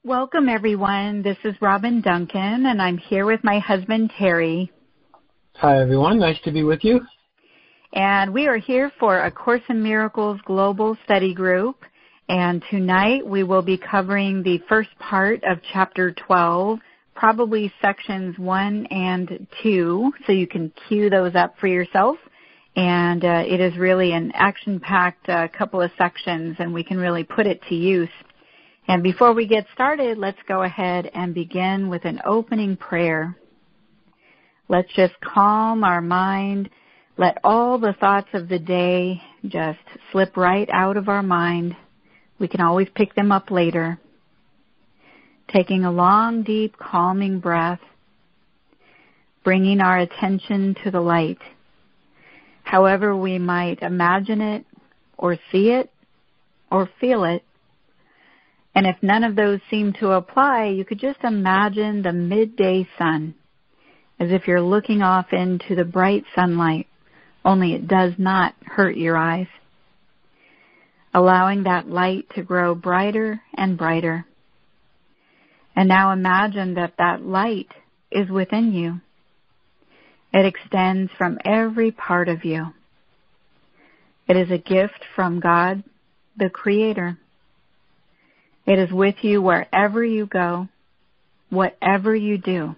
Welcome, everyone. This is Robin Duncan, and I'm here with my husband, Terry. Hi, everyone. Nice to be with you. And we are here for A Course in Miracles Global Study Group. And tonight we will be covering the first part of Chapter 12, probably sections 1 and 2, so you can cue those up for yourself. And it is really an action-packed couple of sections, and we can really put it to use. And before we get started, let's go ahead and begin with an opening prayer. Let's just calm our mind. Let all the thoughts of the day just slip right out of our mind. We can always pick them up later. Taking a long, deep, calming breath. Bringing our attention to the light. However we might imagine it, or see it, or feel it. And if none of those seem to apply, you could just imagine the midday sun, as if you're looking off into the bright sunlight, only it does not hurt your eyes. Allowing that light to grow brighter and brighter. And now imagine that that light is within you. It extends from every part of you. It is a gift from God, the Creator. It is with you wherever you go, whatever you do.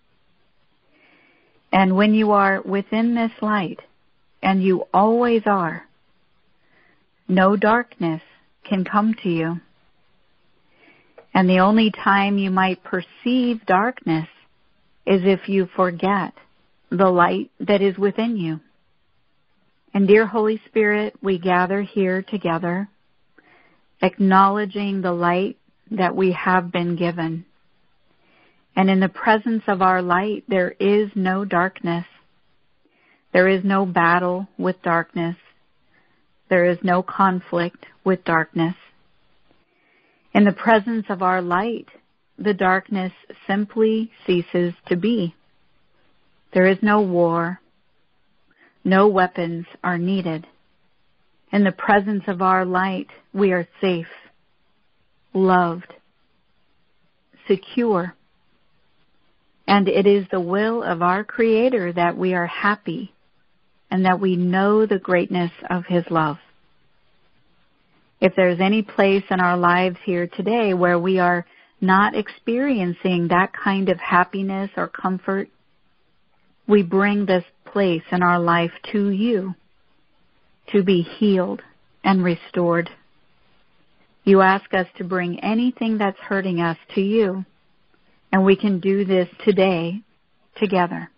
And when you are within this light, and you always are, no darkness can come to you. And the only time you might perceive darkness is if you forget the light that is within you. And dear Holy Spirit, we gather here together, acknowledging the light that we have been given. And in the presence of our light, there is no darkness. There is no battle with darkness. There is no conflict with darkness. In the presence of our light, the darkness simply ceases to be. There is no war. No weapons are needed. In the presence of our light, we are safe, loved, secure. And it is the will of our Creator that we are happy and that we know the greatness of His love. If there's any place in our lives here today where we are not experiencing that kind of happiness or comfort, we bring this place in our life to you to be healed and restored. You ask us to bring anything that's hurting us to you, and we can do this today together.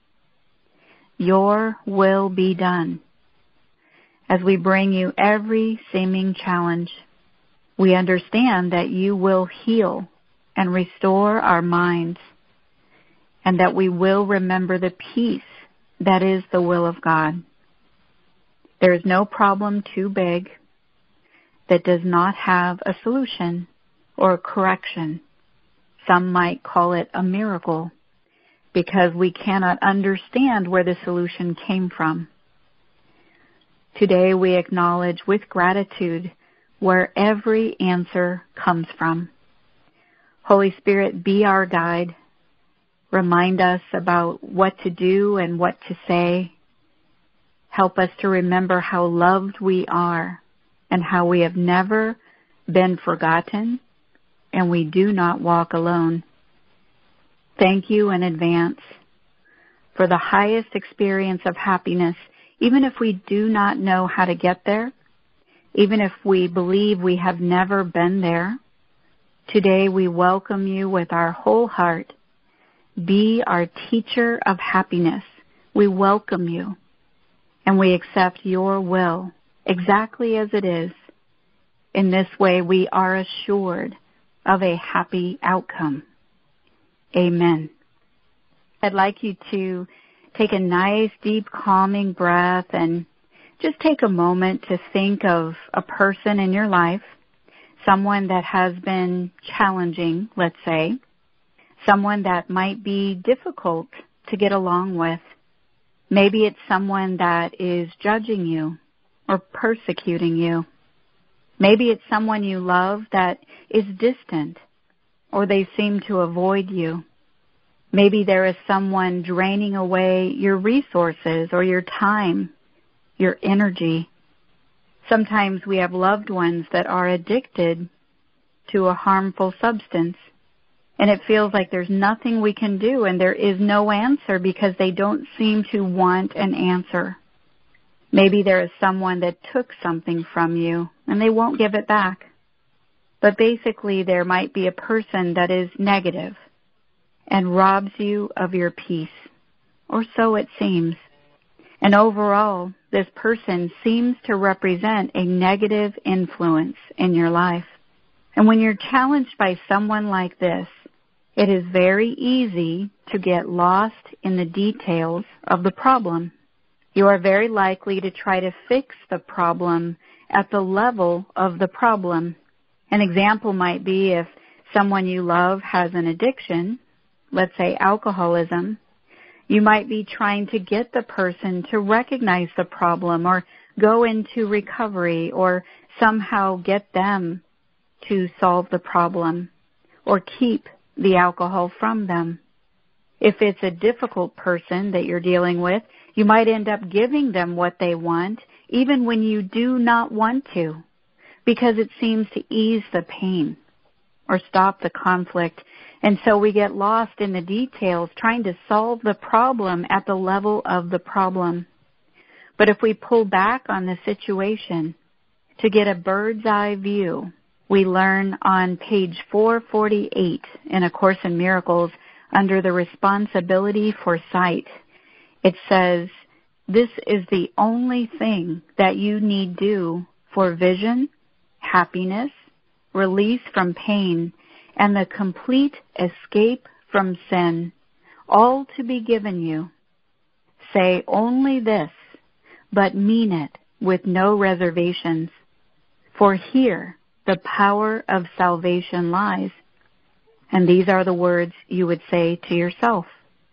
Your will be done. As we bring you every seeming challenge, we understand that you will heal and restore our minds, and that we will remember the peace that is the will of God. There is no problem too big that does not have a solution or a correction. Some might call it a miracle because we cannot understand where the solution came from. Today we acknowledge with gratitude where every answer comes from. Holy Spirit, be our guide. Remind us about what to do and what to say. Help us to remember how loved we are and how we have never been forgotten and we do not walk alone. Thank you in advance for the highest experience of happiness, even if we do not know how to get there, even if we believe we have never been there. Today we welcome you with our whole heart. Be our teacher of happiness. We welcome you. And we accept your will exactly as it is. In this way, we are assured of a happy outcome. Amen. I'd like you to take a nice, deep, calming breath and just take a moment to think of a person in your life, someone that has been challenging, let's say, someone that might be difficult to get along with. Maybe it's someone that is judging you or persecuting you. Maybe it's someone you love that is distant or they seem to avoid you. Maybe there is someone draining away your resources or your time, your energy. Sometimes we have loved ones that are addicted to a harmful substance, and it feels like there's nothing we can do and there is no answer because they don't seem to want an answer. Maybe there is someone that took something from you and they won't give it back. But basically there might be a person that is negative and robs you of your peace, or so it seems. And overall, this person seems to represent a negative influence in your life. And when you're challenged by someone like this, it is very easy to get lost in the details of the problem. You are very likely to try to fix the problem at the level of the problem. An example might be if someone you love has an addiction, let's say alcoholism, you might be trying to get the person to recognize the problem or go into recovery or somehow get them to solve the problem or keep the alcohol from them. If it's a difficult person that you're dealing with, you might end up giving them what they want even when you do not want to, because it seems to ease the pain or stop the conflict. And so we get lost in the details trying to solve the problem at the level of the problem. But if we pull back on the situation to get a bird's eye view, we learn on page 448 in A Course in Miracles under the responsibility for sight. It says, this is the only thing that you need do for vision, happiness, release from pain, and the complete escape from sin, all to be given you. Say only this, but mean it with no reservations. For here the power of salvation lies. And these are the words you would say to yourself.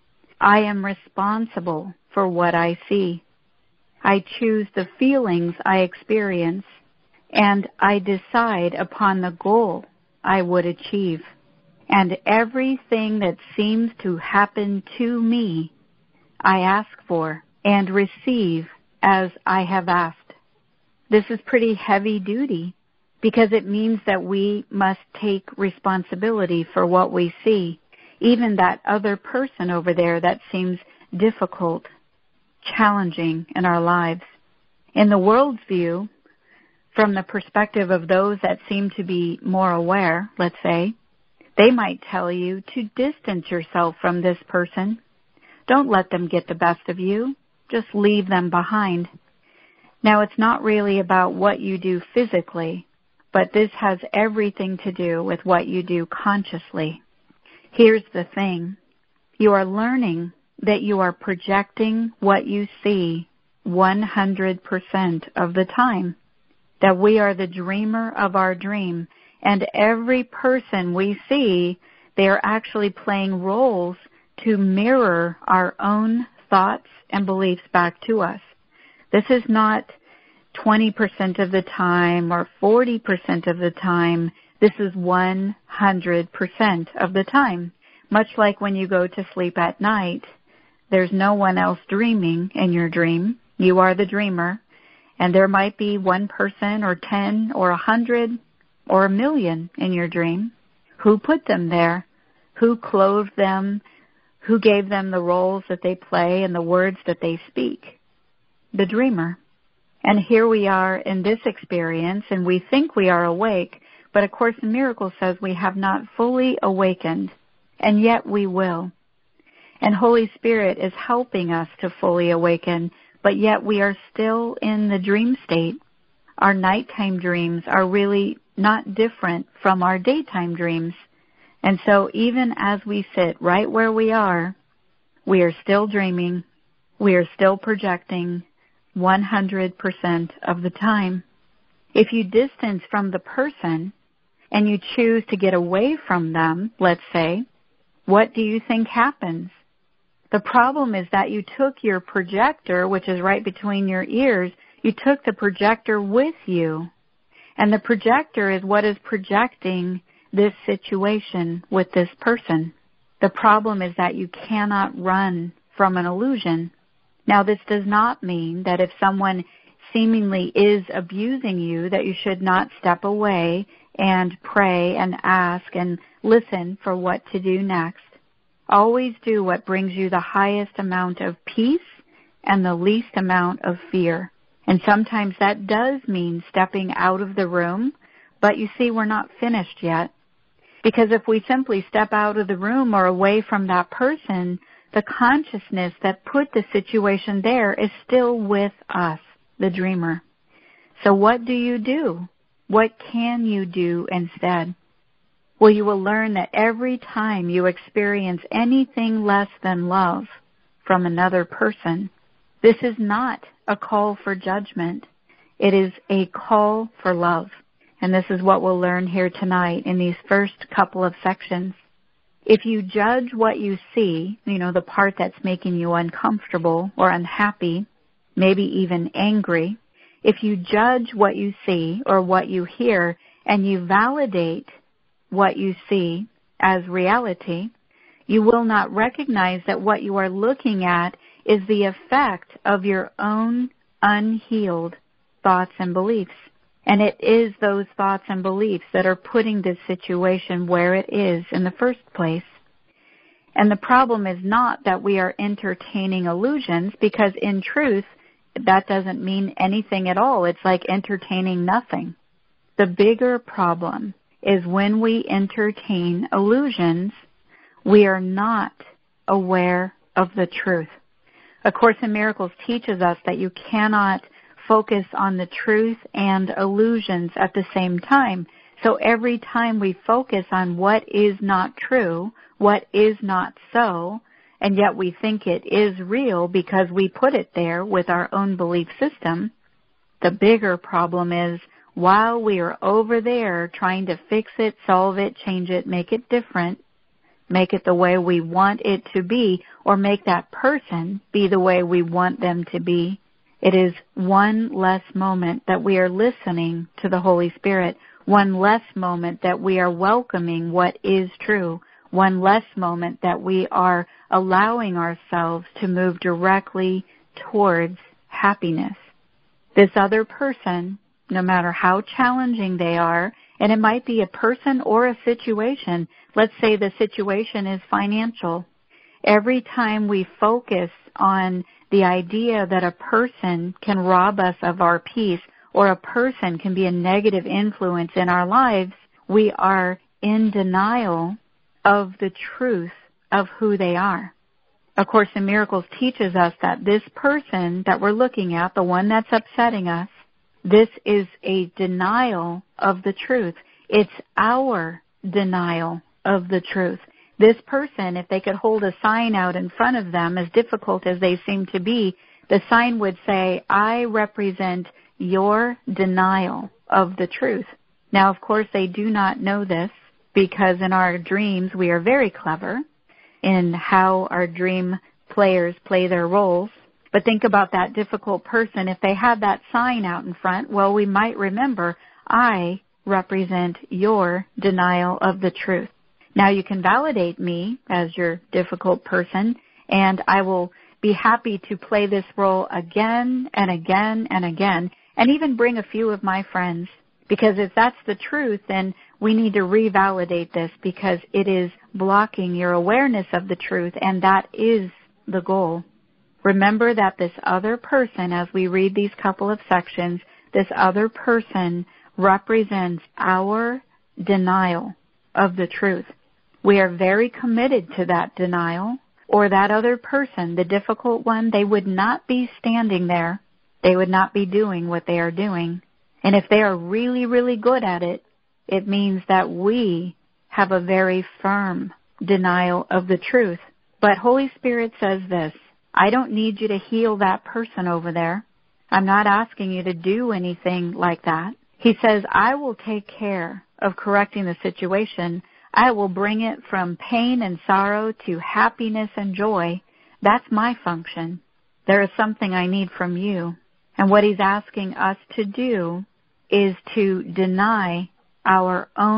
I am responsible for what I see. I choose the feelings I experience, and I decide upon the goal I would achieve. And everything that seems to happen to me, I ask for and receive as I have asked. This is pretty heavy duty because it means that we must take responsibility for what we see, even that other person over there that seems difficult, challenging in our lives. In the world's view, from the perspective of those that seem to be more aware, let's say, they might tell you to distance yourself from this person. Don't let them get the best of you. Just leave them behind. Now, it's not really about what you do physically, but this has everything to do with what you do consciously. Here's the thing. You are learning that you are projecting what you see 100% of the time, that we are the dreamer of our dream, and every person we see, they are actually playing roles to mirror our own thoughts and beliefs back to us. This is not 20% of the time or 40% of the time. This is 100% of the time. Much like when you go to sleep at night, there's no one else dreaming in your dream. You are the dreamer. And there might be one person or 10 or 100 or 1,000,000 in your dream. Who put them there? Who clothed them? Who gave them the roles that they play and the words that they speak? The dreamer. And here we are in this experience, and we think we are awake, but A Course in Miracles says we have not fully awakened, and yet we will. And Holy Spirit is helping us to fully awaken, but yet we are still in the dream state. Our nighttime dreams are really not different from our daytime dreams. And so even as we sit right where we are still dreaming, we are still projecting 100% of the time. If you distance from the person and you choose to get away from them, let's say, what do you think happens? The problem is that you took your projector, which is right between your ears, you took the projector with you. And the projector is what is projecting this situation with this person. The problem is that you cannot run from an illusion. Now, this does not mean that if someone seemingly is abusing you, that you should not step away and pray and ask and listen for what to do next. Always do what brings you the highest amount of peace and the least amount of fear. And sometimes that does mean stepping out of the room, but you see, we're not finished yet. Because if we simply step out of the room or away from that person, the consciousness that put the situation there is still with us, the dreamer. So what do? What can you do instead? Well, you will learn that every time you experience anything less than love from another person, this is not a call for judgment. It is a call for love. And this is what we'll learn here tonight in these first couple of sections. If you judge what you see, the part that's making you uncomfortable or unhappy, maybe even angry, if you judge what you see or what you hear and you validate what you see as reality, you will not recognize that what you are looking at is the effect of your own unhealed thoughts and beliefs. And it is those thoughts and beliefs that are putting this situation where it is in the first place. And the problem is not that we are entertaining illusions, because in truth, that doesn't mean anything at all. It's like entertaining nothing. The bigger problem is when we entertain illusions, we are not aware of the truth. A Course in Miracles teaches us that you cannot focus on the truth and illusions at the same time. So every time we focus on what is not true, what is not so, and yet we think it is real because we put it there with our own belief system, the bigger problem is while we are over there trying to fix it, solve it, change it, make it different, make it the way we want it to be, or make that person be the way we want them to be, it is one less moment that we are listening to the Holy Spirit, one less moment that we are welcoming what is true, one less moment that we are allowing ourselves to move directly towards happiness. This other person, no matter how challenging they are, and it might be a person or a situation, let's say the situation is financial. Every time we focus on the idea that a person can rob us of our peace or a person can be a negative influence in our lives, we are in denial of the truth of who they are. A Course in Miracles teaches us that this person that we're looking at, the one that's upsetting us, this is a denial of the truth. It's our denial of the truth. This person, if they could hold a sign out in front of them, as difficult as they seem to be, the sign would say, I represent your denial of the truth. Now, of course, they do not know this because in our dreams we are very clever in how our dream players play their roles. But think about that difficult person. If they had that sign out in front, well, we might remember, I represent your denial of the truth. Now you can validate me as your difficult person, and I will be happy to play this role again and again and again, and even bring a few of my friends. Because if that's the truth, then we need to revalidate this because it is blocking your awareness of the truth, and that is the goal. Remember that this other person, as we read these couple of sections, this other person represents our denial of the truth. We are very committed to that denial, or that other person, the difficult one, they would not be standing there. They would not be doing what they are doing. And if they are really, really good at it, it means that we have a very firm denial of the truth. But Holy Spirit says this, I don't need you to heal that person over there. I'm not asking you to do anything like that. He says, I will take care of correcting the situation. I will bring it from pain and sorrow to happiness and joy. That's my function. There is something I need from you. And what he's asking us to do is to deny our own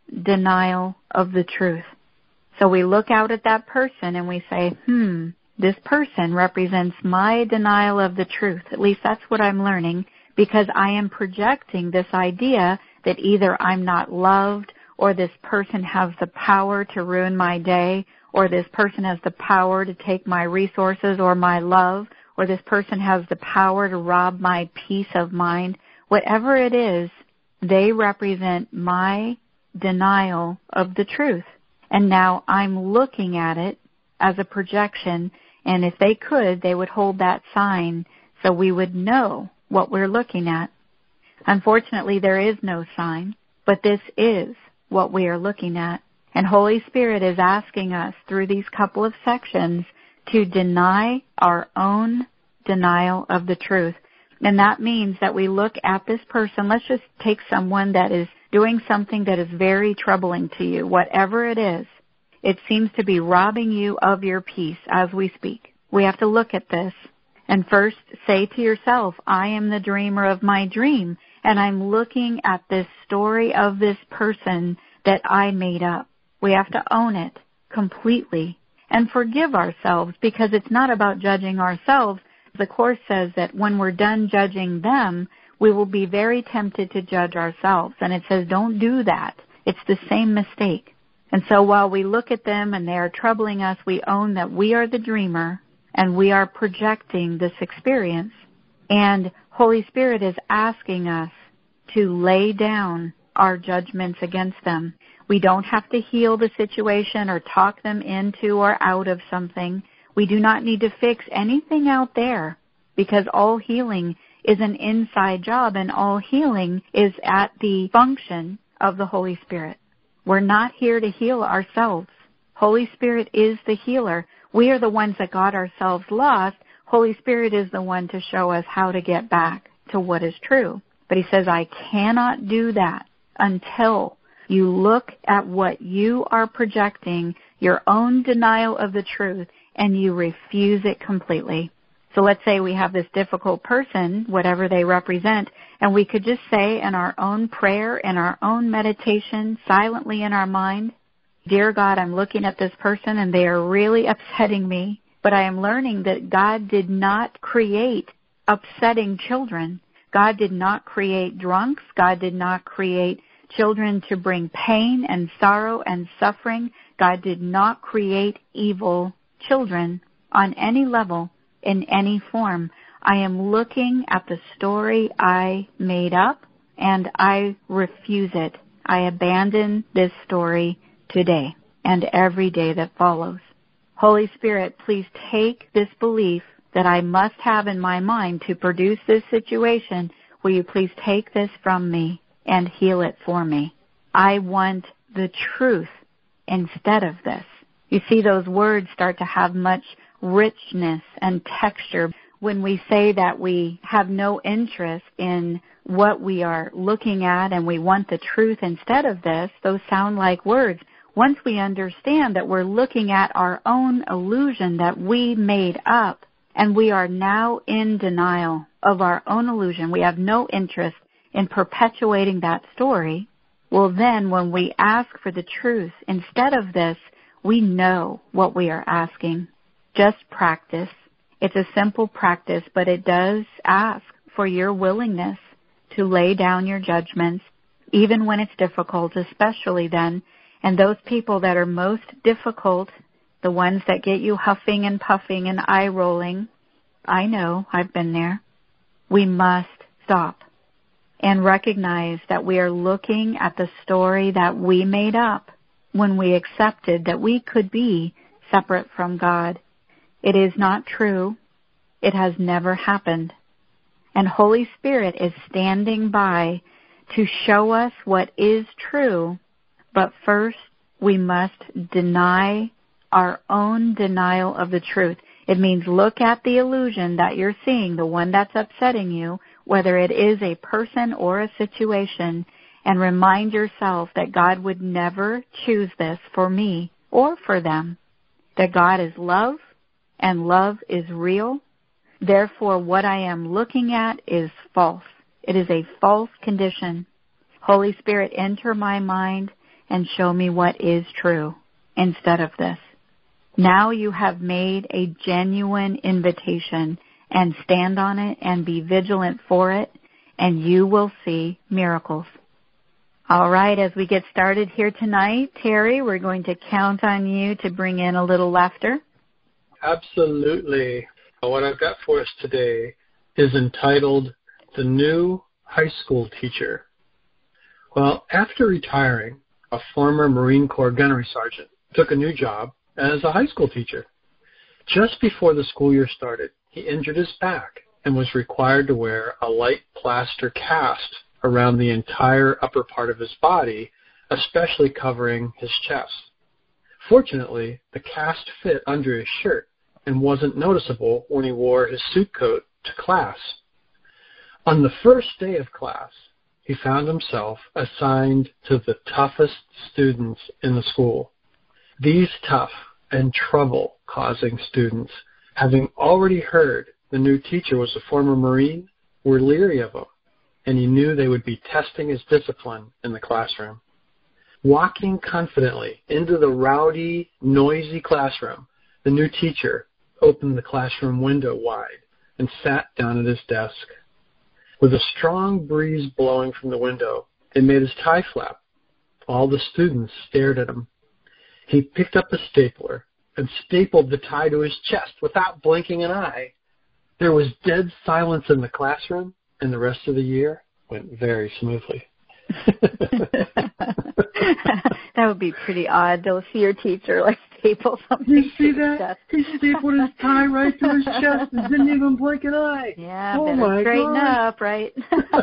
denial of the truth. So we look out at that person and we say, this person represents my denial of the truth. At least that's what I'm learning, because I am projecting this idea that either I'm not loved, or this person has the power to ruin my day, or this person has the power to take my resources or my love, or this person has the power to rob my peace of mind. Whatever it is, they represent my denial of the truth. And now I'm looking at it as a projection, and if they could, they would hold that sign so we would know what we're looking at. Unfortunately, there is no sign, but this is what we are looking at. And Holy Spirit is asking us through these couple of sections to deny our own denial of the truth. And that means that we look at this person. Let's just take someone that is doing something that is very troubling to you, whatever it is. It seems to be robbing you of your peace as we speak. We have to look at this and first say to yourself, I am the dreamer of my dream, and I'm looking at this story of this person that I made up. We have to own it completely and forgive ourselves, because it's not about judging ourselves. The Course says that when we're done judging them, we will be very tempted to judge ourselves. And it says don't do that. It's the same mistake. And so while we look at them and they are troubling us, we own that we are the dreamer and we are projecting this experience. And Holy Spirit is asking us to lay down our judgments against them. We don't have to heal the situation or talk them into or out of something. We do not need to fix anything out there, because all healing is an inside job, and all healing is at the function of the Holy Spirit. We're not here to heal ourselves. Holy Spirit is the healer. We are the ones that got ourselves lost. Holy Spirit is the one to show us how to get back to what is true. But He says, I cannot do that until you look at what you are projecting, your own denial of the truth, and you refuse it completely. So let's say we have this difficult person, whatever they represent, and we could just say in our own prayer, in our own meditation, silently in our mind, Dear God, I'm looking at this person and they are really upsetting me, but I am learning that God did not create upsetting children. God did not create drunks. God did not create children to bring pain and sorrow and suffering. God did not create evil children on any level, in any form. I am looking at the story I made up, and I refuse it. I abandon this story today and every day that follows. Holy Spirit, please take this belief that I must have in my mind to produce this situation. Will you please take this from me and heal it for me? I want the truth instead of this. You see, those words start to have much richness and texture. When we say that we have no interest in what we are looking at and we want the truth instead of this, those sound like words. Once we understand that we're looking at our own illusion that we made up, and we are now in denial of our own illusion, we have no interest in perpetuating that story, well then when we ask for the truth instead of this, we know what we are asking. Just practice. It's a simple practice, but it does ask for your willingness to lay down your judgments, even when it's difficult, especially then. And those people that are most difficult, the ones that get you huffing and puffing and eye-rolling, I know, I've been there. We must stop and recognize that we are looking at the story that we made up when we accepted that we could be separate from God. It is not true. It has never happened. And Holy Spirit is standing by to show us what is true, but first we must deny our own denial of the truth. It means look at the illusion that you're seeing, the one that's upsetting you, whether it is a person or a situation, and remind yourself that God would never choose this for me or for them, that God is love and love is real. Therefore, what I am looking at is false. It is a false condition. Holy Spirit, enter my mind and show me what is true instead of this. Now you have made a genuine invitation, and stand on it and be vigilant for it, and you will see miracles. All right, as we get started here tonight, Terry, we're going to count on you to bring in a little laughter. Absolutely. What I've got for us today is entitled The New High School Teacher. Well, after retiring, a former Marine Corps gunnery sergeant took a new job as a high school teacher. Just before the school year started, he injured his back and was required to wear a light plaster cast around the entire upper part of his body, especially covering his chest. Fortunately, the cast fit under his shirt and wasn't noticeable when he wore his suit coat to class. On the first day of class, he found himself assigned to the toughest students in the school. These tough and trouble-causing students, having already heard the new teacher was a former Marine, were leery of him, and he knew they would be testing his discipline in the classroom. Walking confidently into the rowdy, noisy classroom, the new teacher opened the classroom window wide and sat down at his desk. With a strong breeze blowing from the window, it made his tie flap. All the students stared at him. He picked up a stapler and stapled the tie to his chest without blinking an eye. There was dead silence in the classroom, and the rest of the year went very smoothly. That would be pretty odd to see your teacher staple something. You see that? He stapled his tie right to his chest and didn't even blink an eye. Yeah, better straighten up, right?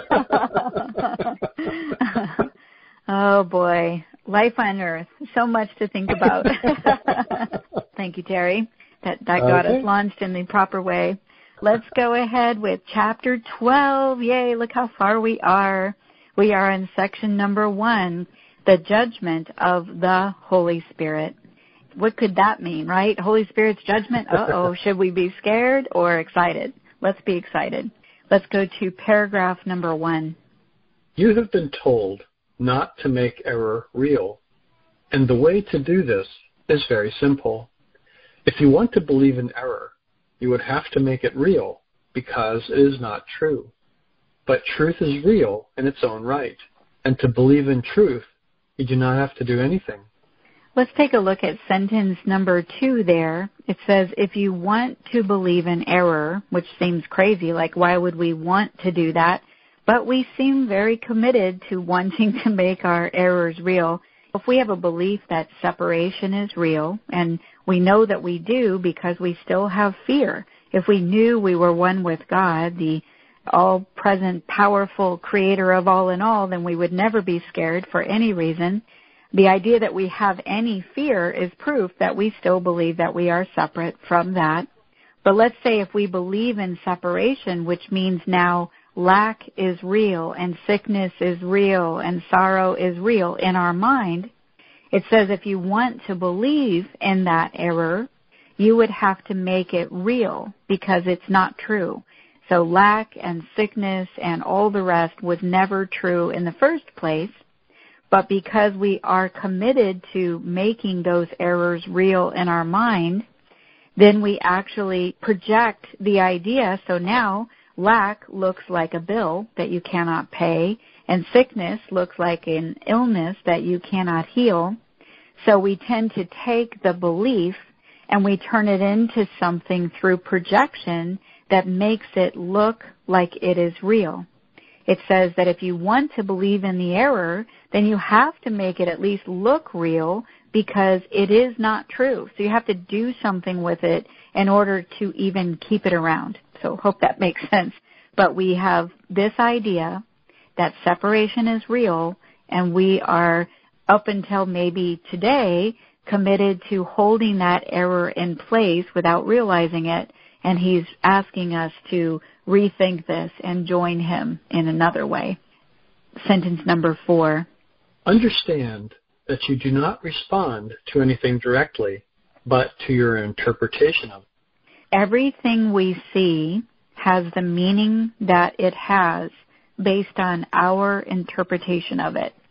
Oh boy, life on earth, so much to think about. Thank you, Terry. That got us launched in the proper way. Let's go ahead with chapter 12. Yay, look how far we are. We are in section number 1, the judgment of the Holy Spirit. What could that mean, right? Holy Spirit's judgment? Uh-oh, should we be scared or excited? Let's be excited. Let's go to paragraph number 1. You have been told not to make error real, and the way to do this is very simple. If you want to believe in error, you would have to make it real because it is not true. But truth is real in its own right, and to believe in truth, you do not have to do anything. Let's take a look at sentence number 2 there. It says, if you want to believe in error, which seems crazy, like why would we want to do that? But we seem very committed to wanting to make our errors real. If we have a belief that separation is real, and we know that we do because we still have fear. If we knew we were one with God, the all-present, powerful creator of all in all, then we would never be scared for any reason. The idea that we have any fear is proof that we still believe that we are separate from that. But let's say if we believe in separation, which means now lack is real and sickness is real and sorrow is real in our mind, it says if you want to believe in that error, you would have to make it real because it's not true. So lack and sickness and all the rest was never true in the first place. But because we are committed to making those errors real in our mind, then we actually project the idea. So now lack looks like a bill that you cannot pay, and sickness looks like an illness that you cannot heal. So we tend to take the belief and we turn it into something through projection that makes it look like it is real. It says that if you want to believe in the error, then you have to make it at least look real because it is not true. So you have to do something with it in order to even keep it around. So hope that makes sense. But we have this idea that separation is real, and we are, up until maybe today, committed to holding that error in place without realizing it. And he's asking us to rethink this and join him in another way. Sentence number 4. Understand that you do not respond to anything directly, but to your interpretation of it. Everything we see has the meaning that it has based on our interpretation of it.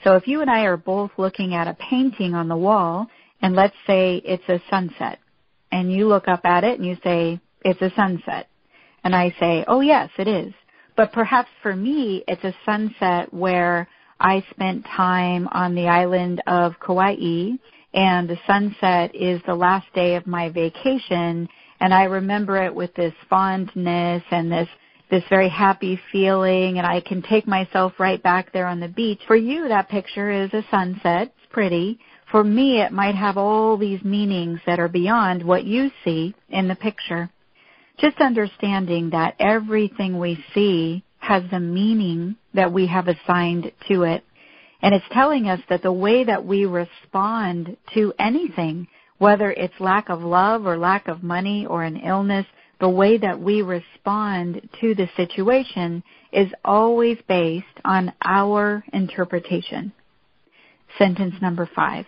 So if you and I are both looking at a painting on the wall, and let's say it's a sunset, and you look up at it and you say, it's a sunset. And I say, oh yes, it is. But perhaps for me, it's a sunset where I spent time on the island of Kauai, and the sunset is the last day of my vacation, and I remember it with this fondness and this very happy feeling, and I can take myself right back there on the beach. For you, that picture is a sunset. It's pretty. For me, it might have all these meanings that are beyond what you see in the picture. Just understanding that everything we see has the meaning that we have assigned to it. And it's telling us that the way that we respond to anything, whether it's lack of love or lack of money or an illness, the way that we respond to the situation is always based on our interpretation. Sentence number 5.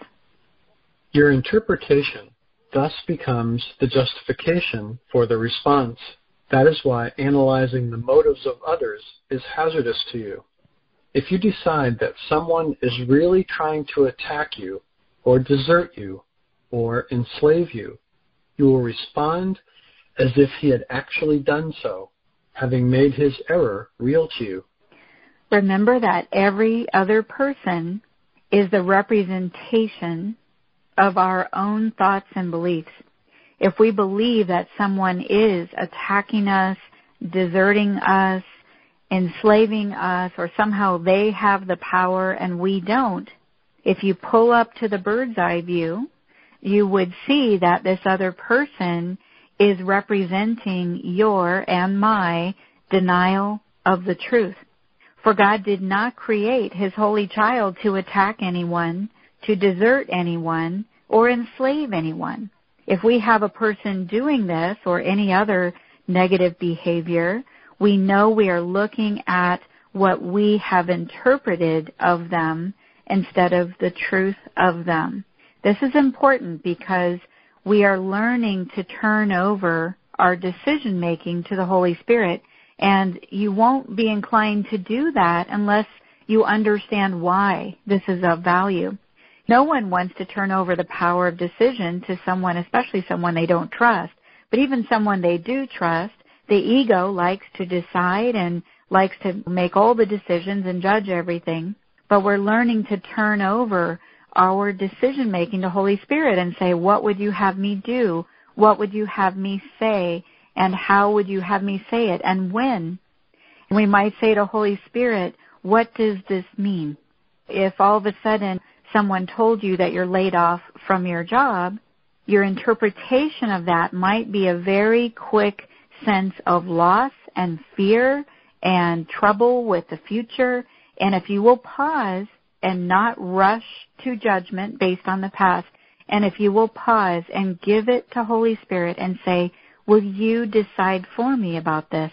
Your interpretation thus becomes the justification for the response. That is why analyzing the motives of others is hazardous to you. If you decide that someone is really trying to attack you or desert you or enslave you, you will respond as if he had actually done so, having made his error real to you. Remember that every other person is the representation of our own thoughts and beliefs. If we believe that someone is attacking us, deserting us, enslaving us, or somehow they have the power and we don't, if you pull up to the bird's eye view, you would see that this other person is representing your and my denial of the truth. For God did not create His holy child to attack anyone, to desert anyone, or enslave anyone. If we have a person doing this or any other negative behavior, we know we are looking at what we have interpreted of them instead of the truth of them. This is important because we are learning to turn over our decision-making to the Holy Spirit, and you won't be inclined to do that unless you understand why this is of value. No one wants to turn over the power of decision to someone, especially someone they don't trust. But even someone they do trust, the ego likes to decide and likes to make all the decisions and judge everything. But we're learning to turn over our decision-making to Holy Spirit and say, what would you have me do? What would you have me say? And how would you have me say it? And when? And we might say to Holy Spirit, what does this mean? If all of a sudden someone told you that you're laid off from your job, your interpretation of that might be a very quick sense of loss and fear and trouble with the future. And if you will pause and not rush to judgment based on the past, and if you will pause and give it to Holy Spirit and say, will you decide for me about this?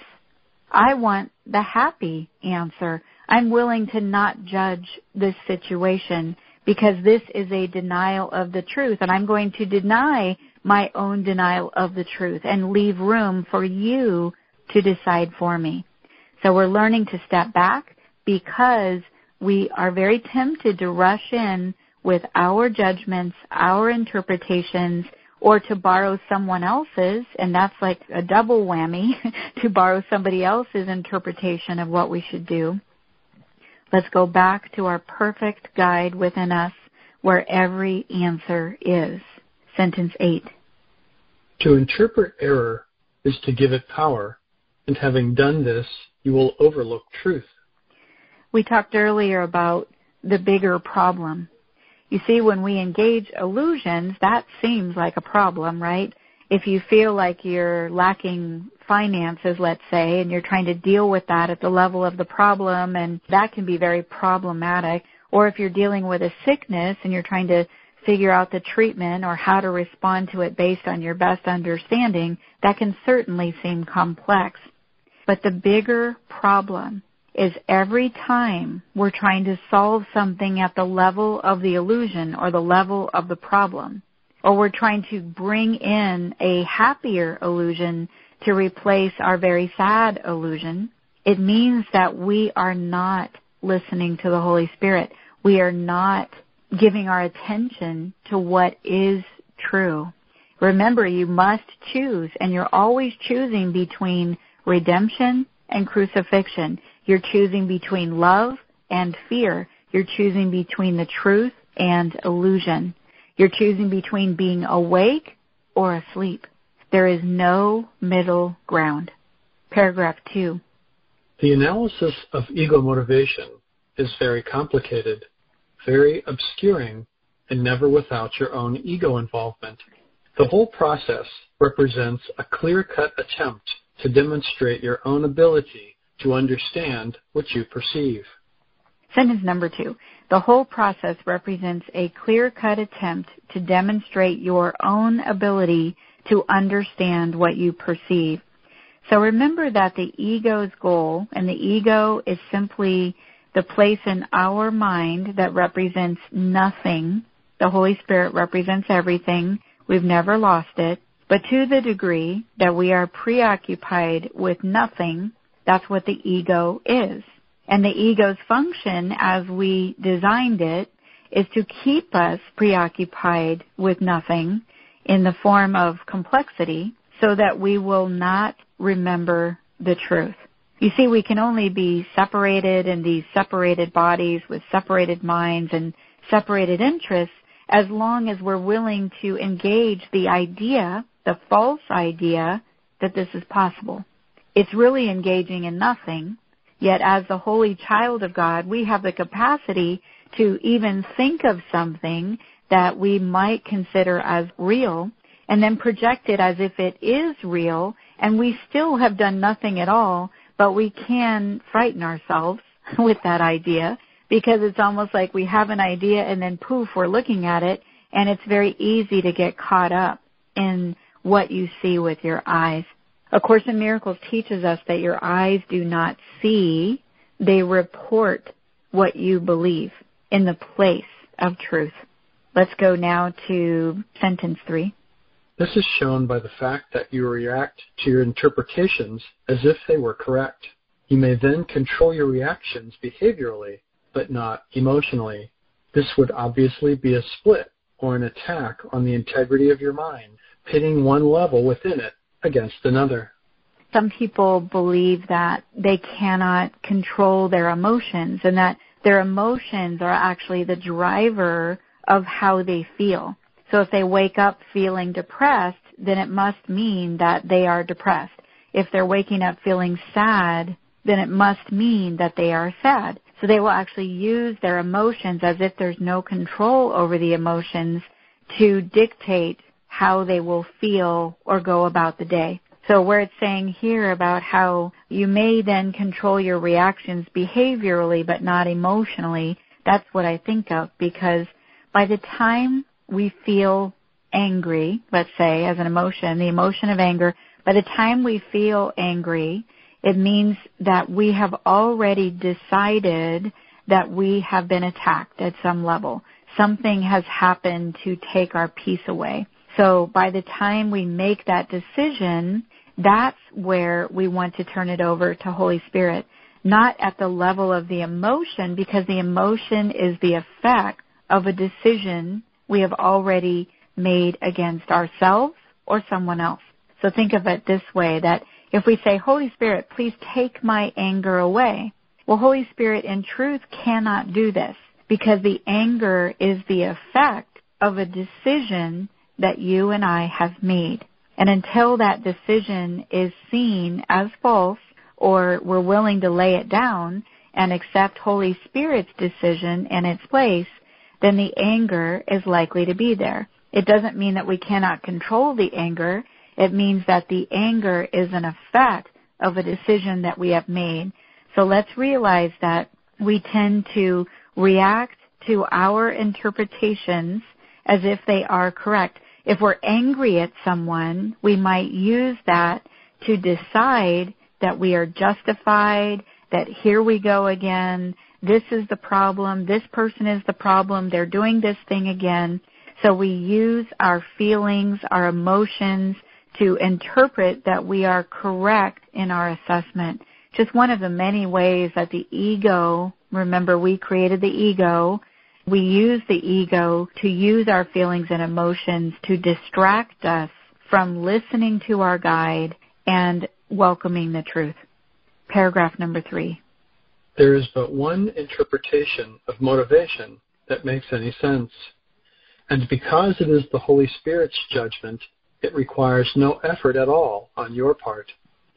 I want the happy answer. I'm willing to not judge this situation because this is a denial of the truth, and I'm going to deny my own denial of the truth and leave room for you to decide for me. So we're learning to step back because we are very tempted to rush in with our judgments, our interpretations, or to borrow someone else's, and that's like a double whammy, to borrow somebody else's interpretation of what we should do. Let's go back to our perfect guide within us where every answer is. Sentence 8. To interpret error is to give it power, and having done this, you will overlook truth. We talked earlier about the bigger problem. You see, when we engage illusions, that seems like a problem, right? If you feel like you're lacking finances, let's say, and you're trying to deal with that at the level of the problem, and that can be very problematic. Or if you're dealing with a sickness and you're trying to figure out the treatment or how to respond to it based on your best understanding, that can certainly seem complex. But the bigger problem is every time we're trying to solve something at the level of the illusion or the level of the problem, or we're trying to bring in a happier illusion to replace our very sad illusion, it means that we are not listening to the Holy Spirit. we are not giving our attention to what is true. Remember, you must choose, and you're always choosing between redemption and crucifixion. You're choosing between love and fear. You're choosing between the truth and illusion. You're choosing between being awake or asleep. There is no middle ground. Paragraph 2. The analysis of ego motivation is very complicated, very obscuring, and never without your own ego involvement. The whole process represents a clear-cut attempt to demonstrate your own ability to understand what you perceive. Sentence number 2. The whole process represents a clear-cut attempt to demonstrate your own ability to understand what you perceive. So remember that the ego's goal, and the ego is simply the place in our mind that represents nothing. The Holy Spirit represents everything. We've never lost it. But to the degree that we are preoccupied with nothing, that's what the ego is. And the ego's function, as we designed it, is to keep us preoccupied with nothing in the form of complexity so that we will not remember the truth. You see, we can only be separated in these separated bodies with separated minds and separated interests as long as we're willing to engage the idea, the false idea, that this is possible. It's really engaging in nothing, yet as the holy child of God, we have the capacity to even think of something that we might consider as real and then project it as if it is real, and we still have done nothing at all, but we can frighten ourselves with that idea because it's almost like we have an idea and then poof, we're looking at it, and it's very easy to get caught up in what you see with your eyes. A Course in Miracles teaches us that your eyes do not see, they report what you believe in the place of truth. Let's go now to sentence 3. This is shown by the fact that you react to your interpretations as if they were correct. You may then control your reactions behaviorally, but not emotionally. This would obviously be a split or an attack on the integrity of your mind, pitting one level within it against another. Some people believe that they cannot control their emotions and that their emotions are actually the driver of how they feel. So if they wake up feeling depressed, then it must mean that they are depressed. If they're waking up feeling sad, then it must mean that they are sad. So they will actually use their emotions as if there's no control over the emotions to dictate how they will feel or go about the day. So where it's saying here about how you may then control your reactions behaviorally but not emotionally, that's what I think of, because by the time we feel angry, let's say, as an emotion, the emotion of anger, by the time we feel angry, it means that we have already decided that we have been attacked at some level. Something has happened to take our peace away. So by the time we make that decision, that's where we want to turn it over to Holy Spirit, not at the level of the emotion, because the emotion is the effect of a decision we have already made against ourselves or someone else. So think of it this way, that if we say, Holy Spirit, please take my anger away. Well, Holy Spirit in truth cannot do this because the anger is the effect of a decision that you and I have made. And until that decision is seen as false, or we're willing to lay it down and accept Holy Spirit's decision in its place, then the anger is likely to be there. It doesn't mean that we cannot control the anger. It means that the anger is an effect of a decision that we have made. So let's realize that we tend to react to our interpretations as if they are correct. If we're angry at someone, we might use that to decide that we are justified, that here we go again, this is the problem, this person is the problem, they're doing this thing again. So we use our feelings, our emotions to interpret that we are correct in our assessment. Just one of the many ways that the ego, remember we created the ego We use the ego to use our feelings and emotions to distract us from listening to our guide and welcoming the truth. Paragraph number 3. There is but one interpretation of motivation that makes any sense. And because it is the Holy Spirit's judgment, it requires no effort at all on your part.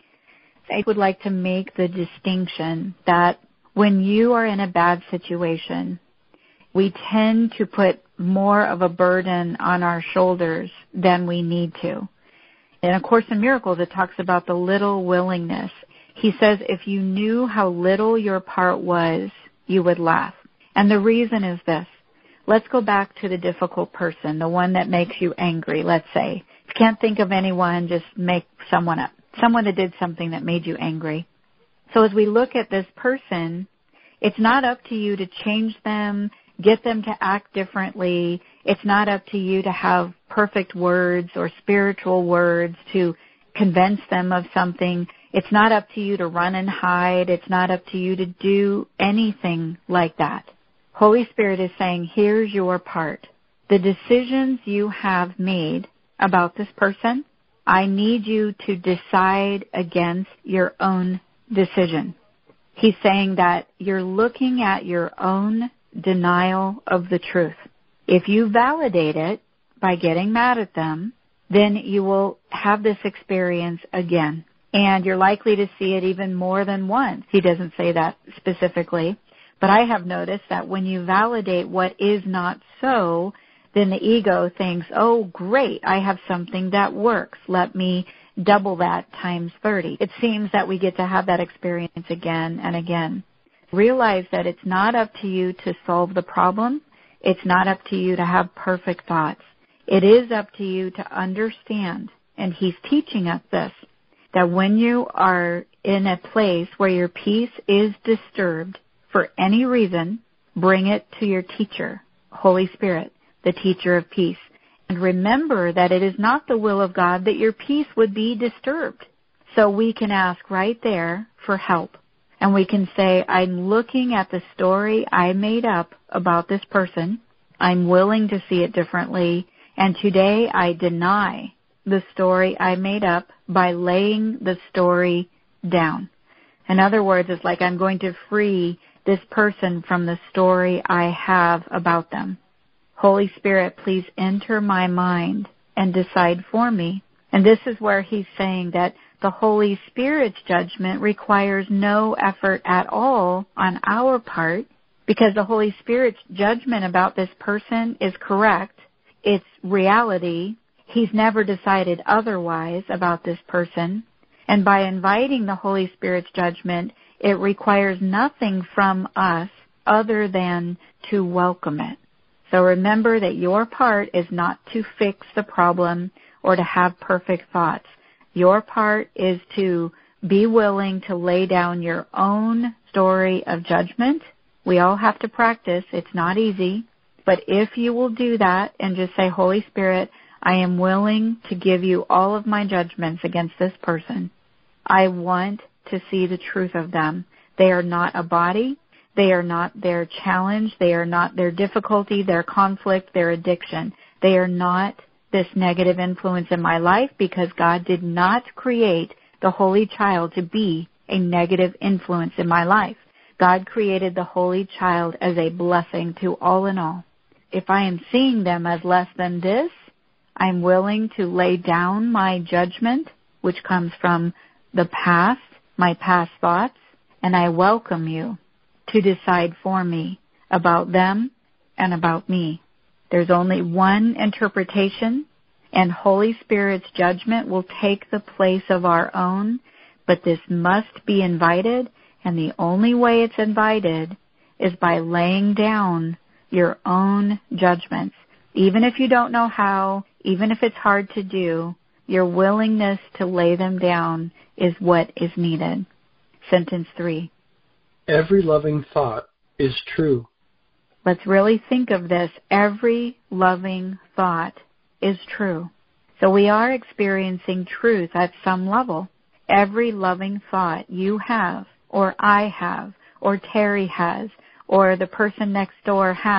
I would like to make the distinction that when you are in a bad situation, we tend to put more of a burden on our shoulders than we need to. In A Course in Miracles, it talks about the little willingness. He says, if you knew how little your part was, you would laugh. And the reason is this. Let's go back to the difficult person, the one that makes you angry, let's say. If you can't think of anyone, just make someone up. Someone that did something that made you angry. So as we look at this person, it's not up to you to change them, get them to act differently. It's not up to you to have perfect words or spiritual words to convince them of something. It's not up to you to run and hide. It's not up to you to do anything like that. Holy Spirit is saying, here's your part. The decisions you have made about this person, I need you to decide against your own decision. He's saying that you're looking at your own denial of the truth. If you validate it by getting mad at them, then you will have this experience again. And you're likely to see it even more than once. He doesn't say that specifically. But I have noticed that when you validate what is not so, then the ego thinks, oh, great, I have something that works. Let me double that times 30. It seems that we get to have that experience again and again. Realize that it's not up to you to solve the problem. It's not up to you to have perfect thoughts. It is up to you to understand, and he's teaching us this, that when you are in a place where your peace is disturbed for any reason, bring it to your teacher, Holy Spirit, the teacher of peace. And remember that it is not the will of God that your peace would be disturbed. So we can ask right there for help. And we can say, I'm looking at the story I made up about this person. I'm willing to see it differently. And today I deny the story I made up by laying the story down. In other words, it's like I'm going to free this person from the story I have about them. Holy Spirit, please enter my mind and decide for me. And this is where he's saying that the Holy Spirit's judgment requires no effort at all on our part, because the Holy Spirit's judgment about this person is correct. It's reality. He's never decided otherwise about this person. And by inviting the Holy Spirit's judgment, it requires nothing from us other than to welcome it. So remember that your part is not to fix the problem or to have perfect thoughts. Your part is to be willing to lay down your own story of judgment. We all have to practice. It's not easy. But if you will do that and just say, Holy Spirit, I am willing to give you all of my judgments against this person. I want to see the truth of them. They are not a body. They are not their challenge. They are not their difficulty, their conflict, their addiction. They are not this negative influence in my life, because God did not create the Holy Child to be a negative influence in my life. God created the Holy Child as a blessing to all in all. If I am seeing them as less than this, I'm willing to lay down my judgment, which comes from the past, my past thoughts, and I welcome you to decide for me about them and about me. There's only one interpretation, and Holy Spirit's judgment will take the place of our own, but this must be invited, and the only way it's invited is by laying down your own judgments. Even if you don't know how, even if it's hard to do, your willingness to lay them down is what is needed. Sentence 3. Every loving thought is true. Let's really think of this. Every loving thought is true. So we are experiencing truth at some level. Every loving thought you have, or I have, or Terry has, or the person next door has,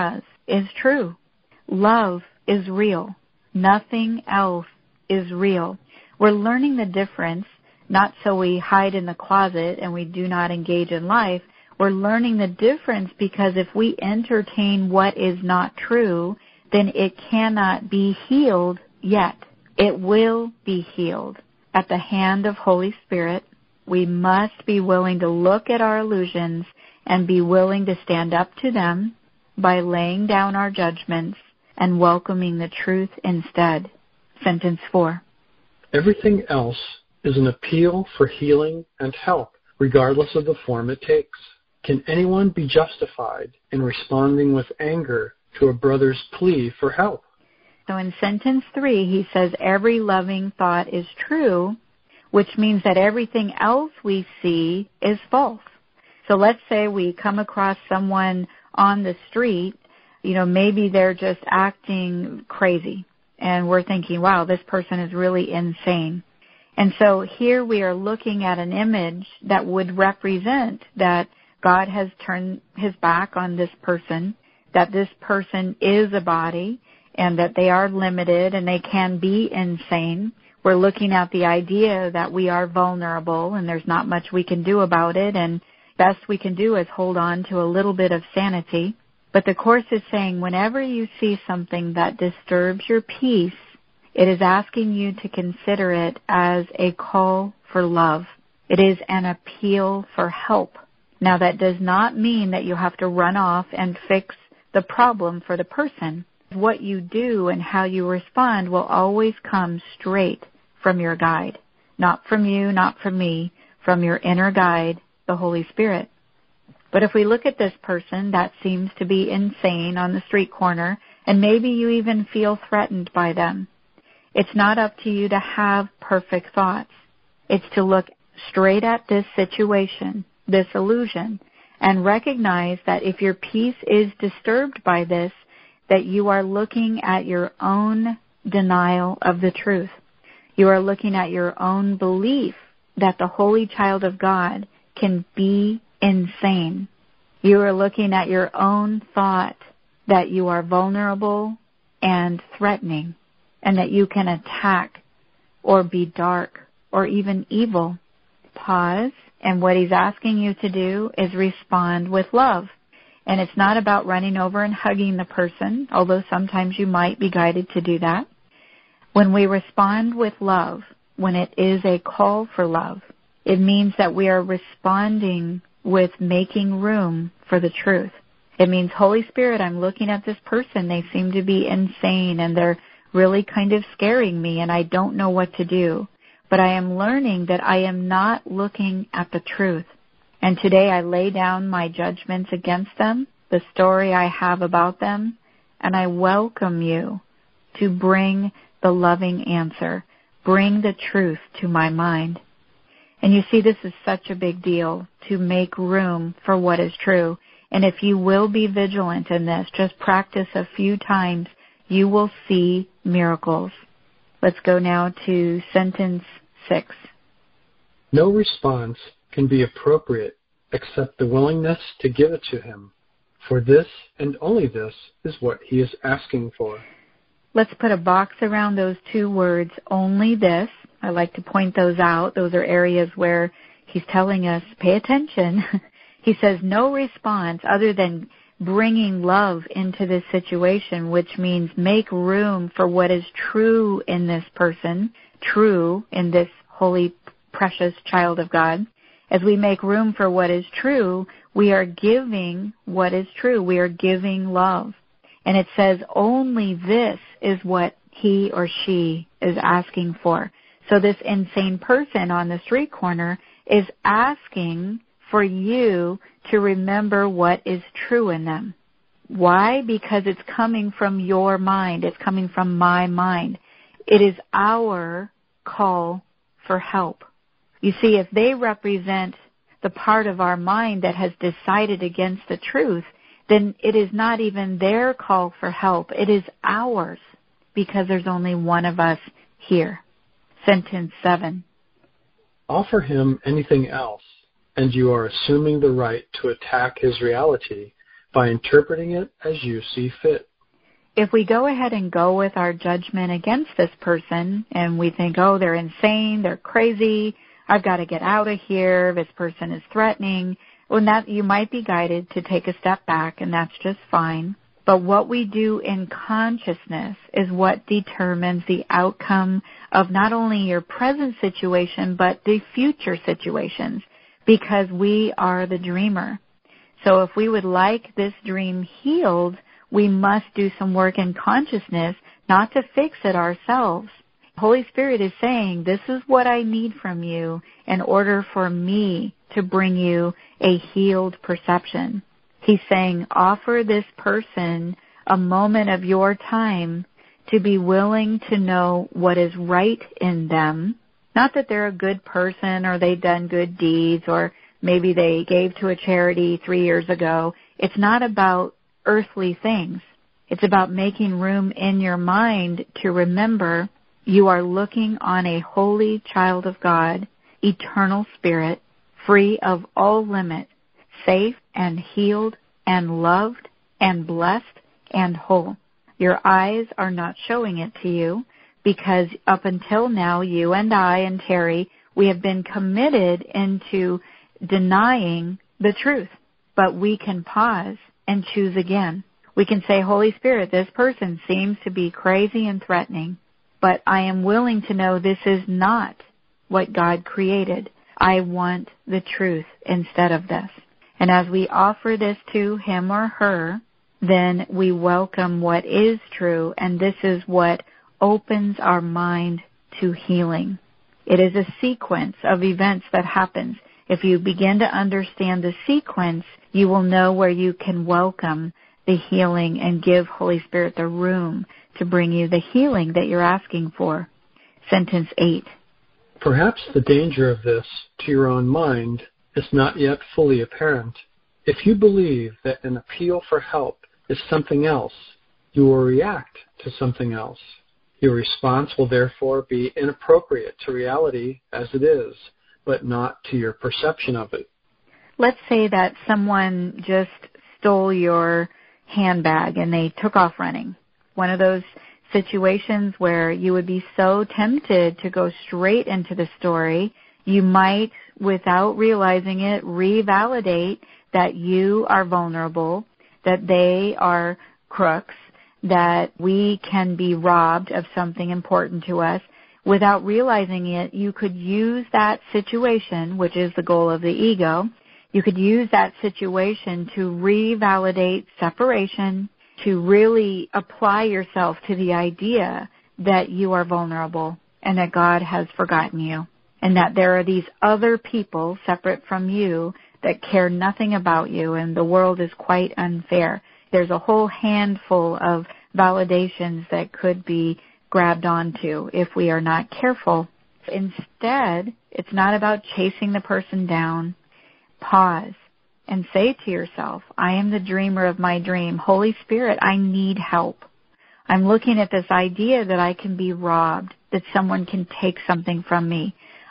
is true. Love is real. Nothing else is real. We're learning the difference, not so we hide in the closet and we do not engage in life. We're learning the difference because if we entertain what is not true, then it cannot be healed yet. It will be healed at the hand of Holy Spirit. We must be willing to look at our illusions and be willing to stand up to them by laying down our judgments and welcoming the truth instead. Sentence 4. Everything else is an appeal for healing and help, regardless of the form it takes. Can anyone be justified in responding with anger to a brother's plea for help? So in sentence 3, he says every loving thought is true, which means that everything else we see is false. So let's say we come across someone on the street, maybe they're just acting crazy, and we're thinking, wow, this person is really insane. And so here we are looking at an image that would represent that God has turned his back on this person, that this person is a body, and that they are limited and they can be insane. We're looking at the idea that we are vulnerable and there's not much we can do about it, and best we can do is hold on to a little bit of sanity. But the Course is saying whenever you see something that disturbs your peace, it is asking you to consider it as a call for love. It is an appeal for help. Now, that does not mean that you have to run off and fix the problem for the person. What you do and how you respond will always come straight from your guide. Not from you, not from me, from your inner guide, the Holy Spirit. But if we look at this person that seems to be insane on the street corner, and maybe you even feel threatened by them, it's not up to you to have perfect thoughts. It's to look straight at this situation, this illusion, and recognize that if your peace is disturbed by this, that you are looking at your own denial of the truth. You are looking at your own belief that the Holy Child of God can be insane. You are looking at your own thought that you are vulnerable and threatening, and that you can attack or be dark or even evil. Pause, and what he's asking you to do is respond with love. And it's not about running over and hugging the person, although sometimes you might be guided to do that. When we respond with love, when it is a call for love, it means that we are responding with making room for the truth. It means, Holy Spirit, I'm looking at this person. They seem to be insane and they're really kind of scaring me and I don't know what to do. But I am learning that I am not looking at the truth. And today I lay down my judgments against them, the story I have about them, and I welcome you to bring the loving answer, bring the truth to my mind. And you see, this is such a big deal, to make room for what is true. And if you will be vigilant in this, just practice a few times, you will see miracles. Let's go now to sentence 6. No response can be appropriate except the willingness to give it to him. For this and only this is what he is asking for. Let's put a box around those two words, only this. I like to point those out. Those are areas where he's telling us, pay attention. He says no response other than bringing love into this situation, which means make room for what is true in this person, true in this holy, precious child of God. As we make room for what is true, we are giving what is true. We are giving love. And it says only this is what he or she is asking for. So this insane person on the street corner is asking for you to remember what is true in them. Why? Because it's coming from your mind. It's coming from my mind. It is our call for help. You see, if they represent the part of our mind that has decided against the truth, then it is not even their call for help. It is ours, because there's only one of us here. Sentence 7. Offer him anything else, and you are assuming the right to attack his reality by interpreting it as you see fit. If we go ahead and go with our judgment against this person and we think, oh, they're insane, they're crazy, I've got to get out of here, this person is threatening, well, that you might be guided to take a step back, and that's just fine. But what we do in consciousness is what determines the outcome of not only your present situation, but the future situations, because we are the dreamer. So if we would like this dream healed, we must do some work in consciousness, not to fix it ourselves. Holy Spirit is saying, this is what I need from you in order for me to bring you a healed perception. He's saying, offer this person a moment of your time to be willing to know what is right in them. Not that they're a good person or they've done good deeds or maybe they gave to a charity 3 years ago. It's not about earthly things. It's about making room in your mind to remember you are looking on a holy child of God, eternal spirit, free of all limit, safe and healed and loved and blessed and whole. Your eyes are not showing it to you because up until now, you and I and Terry, we have been committed into denying the truth. But we can pause and choose again. We can say, Holy Spirit, this person seems to be crazy and threatening, but I am willing to know this is not what God created. I want the truth instead of this. And as we offer this to him or her, then we welcome what is true, and this is what opens our mind to healing. It is a sequence of events that happens. If you begin to understand the sequence, you will know where you can welcome the healing and give Holy Spirit the room to bring you the healing that you're asking for. Sentence 8. Perhaps the danger of this to your own mind is not yet fully apparent. If you believe that an appeal for help is something else, you will react to something else. Your response will therefore be inappropriate to reality as it is, but not to your perception of it. Let's say that someone just stole your handbag and they took off running. One of those situations where you would be so tempted to go straight into the story, you might, without realizing it, revalidate that you are vulnerable, that they are crooks, that we can be robbed of something important to us. Without realizing it, you could use that situation, which is the goal of the ego, you could use that situation to revalidate separation, to really apply yourself to the idea that you are vulnerable and that God has forgotten you and that there are these other people separate from you that care nothing about you and the world is quite unfair. There's a whole handful of validations that could be grabbed onto if we are not careful. Instead, it's not about chasing the person down. Pause and say to yourself, I am the dreamer of my dream. Holy Spirit, I need help. I'm looking at this idea that I can be robbed, that someone can take something from me.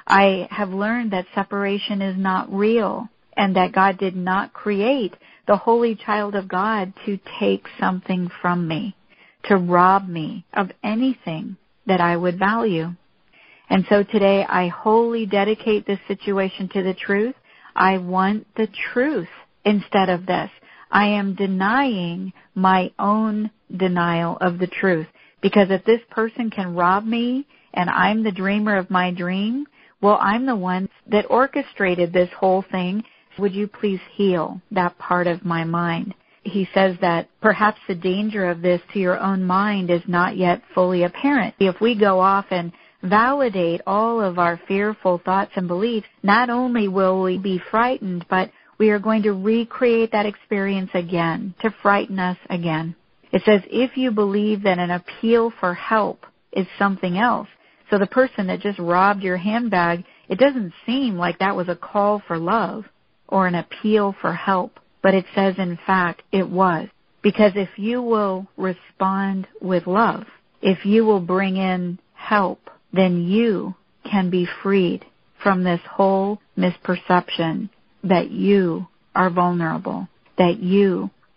I have learned that separation is not real and that God did not create the holy child of God to take something from me, to rob me of anything that I would value. And so today I wholly dedicate this situation to the truth. I want the truth instead of this. I am denying my own denial of the truth. Because if this person can rob me and I'm the dreamer of my dream, well, I'm the one that orchestrated this whole thing. Would you please heal that part of my mind? He says that perhaps the danger of this to your own mind is not yet fully apparent. If we go off and validate all of our fearful thoughts and beliefs, not only will we be frightened, but we are going to recreate that experience again, to frighten us again. It says, if you believe that an appeal for help is something else, so the person that just robbed your handbag, it doesn't seem like that was a call for love or an appeal for help, but it says, in fact, it was. Because if you will respond with love, if you will bring in help, then you can be freed from this whole misperception that you are vulnerable, that you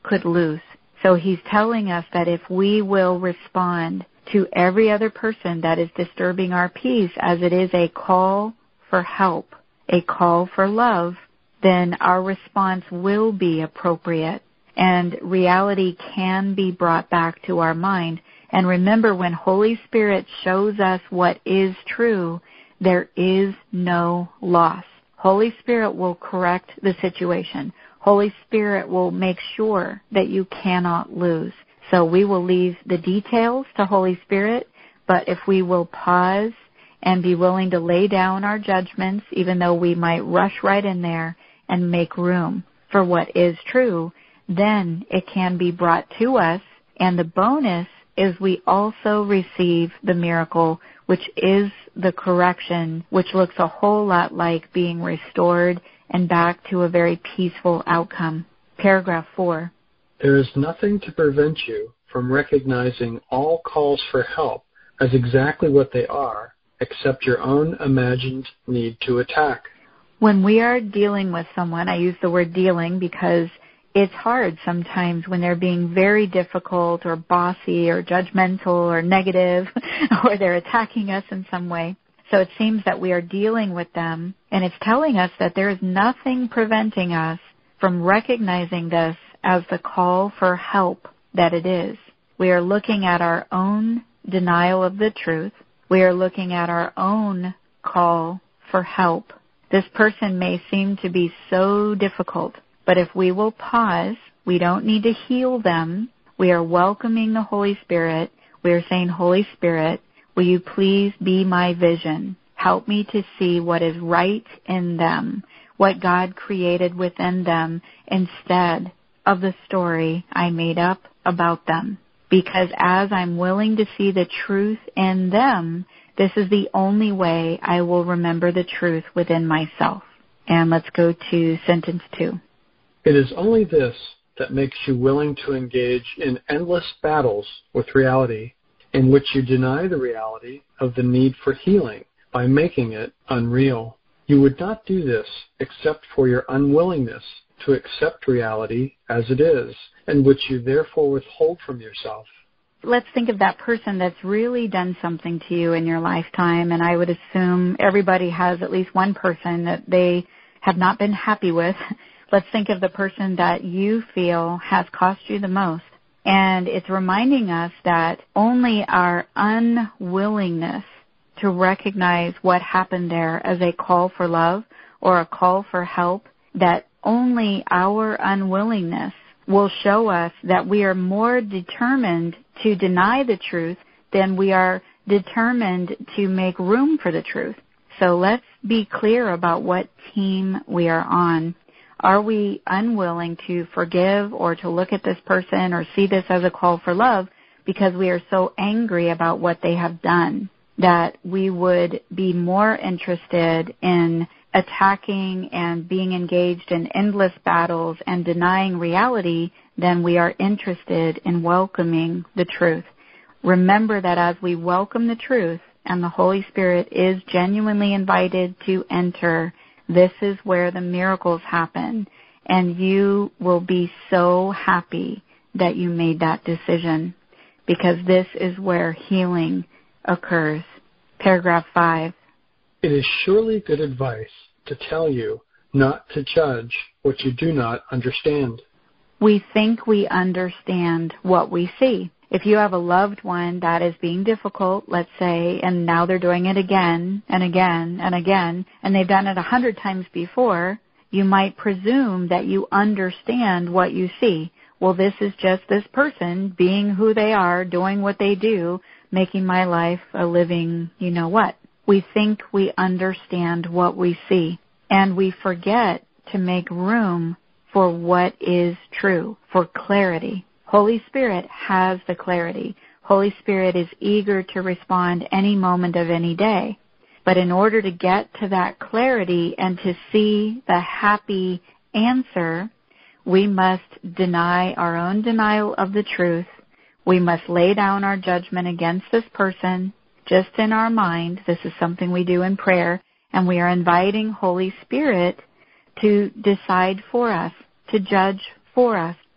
could lose. So he's telling us that if we will respond to every other person that is disturbing our peace as it is a call for help, a call for love, then our response will be appropriate and reality can be brought back to our mind. And remember, when Holy Spirit shows us what is true, there is no loss. Holy Spirit will correct the situation. Holy Spirit will make sure that you cannot lose. So we will leave the details to Holy Spirit, but if we will pause and be willing to lay down our judgments, even though we might rush right in there and make room for what is true, then it can be brought to us. And the bonus is we also receive the miracle, which is the correction, which looks a whole lot like being restored and back to a very peaceful outcome. Paragraph 4. There is nothing to prevent you from recognizing all calls for help as exactly what they are, except your own imagined need to attack. When we are dealing with someone, I use the word dealing because it's hard sometimes when they're being very difficult or bossy or judgmental or negative or they're attacking us in some way. So it seems that we are dealing with them, and it's telling us that there is nothing preventing us from recognizing this as the call for help that it is. We are looking at our own denial of the truth. We are looking at our own call for help. This person may seem to be so difficult, but if we will pause, we don't need to heal them. We are welcoming the Holy Spirit. We are saying, Holy Spirit, will you please be my vision? Help me to see what is right in them, what God created within them, instead of the story I made up about them. Because as I'm willing to see the truth in them, this is the only way I will remember the truth within myself. And let's go to sentence 2. It is only this that makes you willing to engage in endless battles with reality, in which you deny the reality of the need for healing by making it unreal. You would not do this except for your unwillingness to accept reality as it is, and which you therefore withhold from yourself. Let's think of that person that's really done something to you in your lifetime, and I would assume everybody has at least one person that they have not been happy with. Let's think of the person that you feel has cost you the most. And it's reminding us that only our unwillingness to recognize what happened there as a call for love or a call for help, that only our unwillingness will show us that we are more determined to deny the truth than we are determined to make room for the truth. So let's be clear about what team we are on. Are we unwilling to forgive or to look at this person or see this as a call for love because we are so angry about what they have done that we would be more interested in attacking and being engaged in endless battles and denying reality than we are interested in welcoming the truth? Remember that as we welcome the truth and the Holy Spirit is genuinely invited to enter, this is where the miracles happen, and you will be so happy that you made that decision, because this is where healing occurs. Paragraph 5. It is surely good advice to tell you not to judge what you do not understand. We think we understand what we see. If you have a loved one that is being difficult, let's say, and now they're doing it again and again and again, and they've done it 100 times before, you might presume that you understand what you see. Well, this is just this person being who they are, doing what they do, making my life a living you-know-what. We think we understand what we see, and we forget to make room for what is true, for clarity. Holy Spirit has the clarity. Holy Spirit is eager to respond any moment of any day. But in order to get to that clarity and to see the happy answer, we must deny our own denial of the truth. We must lay down our judgment against this person just in our mind. This is something we do in prayer, and we are inviting Holy Spirit to decide for us, to judge for us.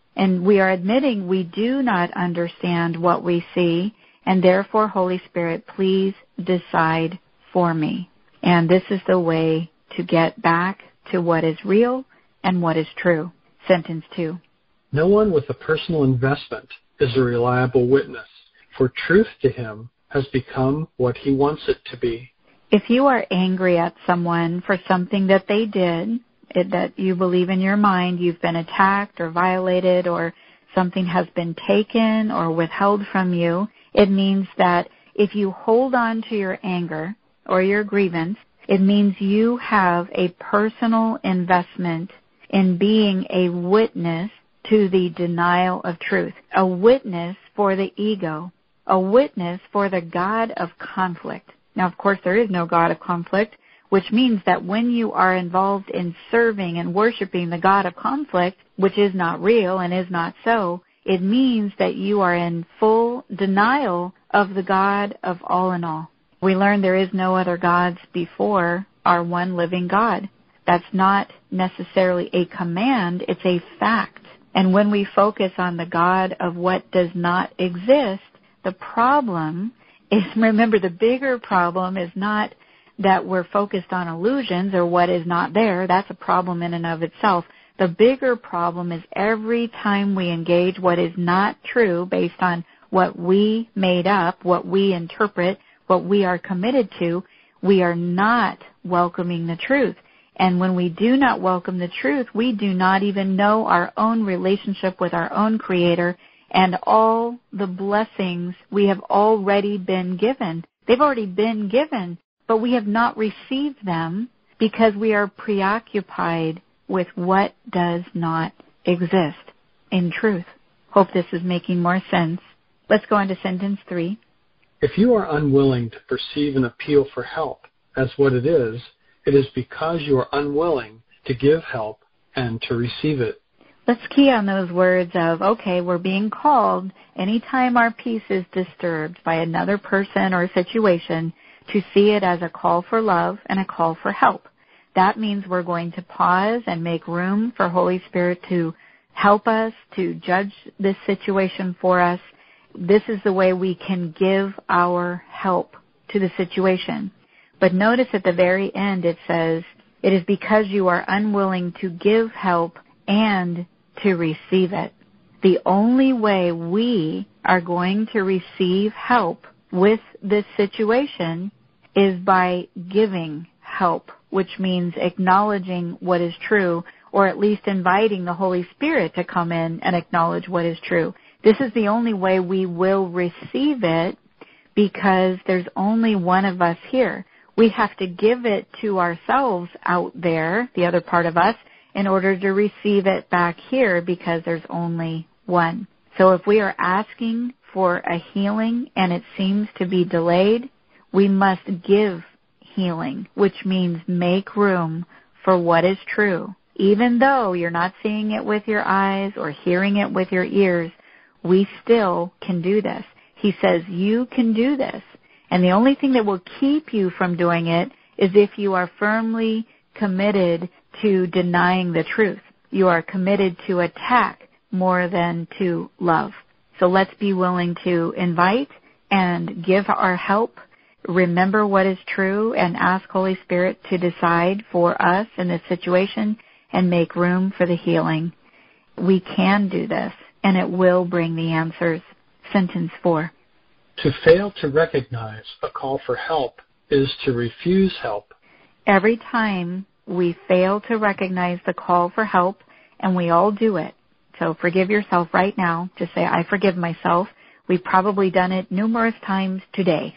And we are admitting we do not understand what we see, and therefore, Holy Spirit, please decide for me. And this is the way to get back to what is real and what is true. Sentence 2. No one with a personal investment is a reliable witness, for truth to him has become what he wants it to be. If you are angry at someone for something that they did, that you believe in your mind you've been attacked or violated or something has been taken or withheld from you, it means that if you hold on to your anger or your grievance, it means you have a personal investment in being a witness to the denial of truth, a witness for the ego, a witness for the God of conflict. Now, of course, there is no God of conflict, which means that when you are involved in serving and worshiping the God of conflict, which is not real and is not so, it means that you are in full denial of the God of all in all. We learn there is no other gods before our one living God. That's not necessarily a command, it's a fact. And when we focus on the God of what does not exist, the problem is, remember, the bigger problem is not that we're focused on illusions or what is not there. That's a problem in and of itself. The bigger problem is every time we engage what is not true based on what we made up, what we interpret, what we are committed to, we are not welcoming the truth. And when we do not welcome the truth, we do not even know our own relationship with our own Creator and all the blessings we have already been given. They've already been given, but we have not received them because we are preoccupied with what does not exist in truth. Hope this is making more sense. Let's go on to sentence 3. If you are unwilling to perceive an appeal for help as what it is because you are unwilling to give help and to receive it. Let's key on those words of, okay, we're being called anytime our peace is disturbed by another person or situation to see it as a call for love and a call for help. That means we're going to pause and make room for Holy Spirit to help us, to judge this situation for us. This is the way we can give our help to the situation. But notice at the very end it says, it is because you are unwilling to give help and to receive it. The only way we are going to receive help with this situation is by giving help, which means acknowledging what is true, or at least inviting the Holy Spirit to come in and acknowledge what is true. This is the only way we will receive it because there's only one of us here. We have to give it to ourselves out there, the other part of us, in order to receive it back here because there's only one. So if we are asking for a healing and it seems to be delayed, we must give healing, which means make room for what is true. Even though you're not seeing it with your eyes or hearing it with your ears, we still can do this. He says you can do this. And the only thing that will keep you from doing it is if you are firmly committed to denying the truth. You are committed to attack more than to love. So let's be willing to invite and give our help, remember what is true, and ask Holy Spirit to decide for us in this situation and make room for the healing. We can do this, and it will bring the answers. Sentence 4. To fail to recognize a call for help is to refuse help. Every time we fail to recognize the call for help, and we all do it. So forgive yourself right now. Just say, I forgive myself. We've probably done it numerous times today.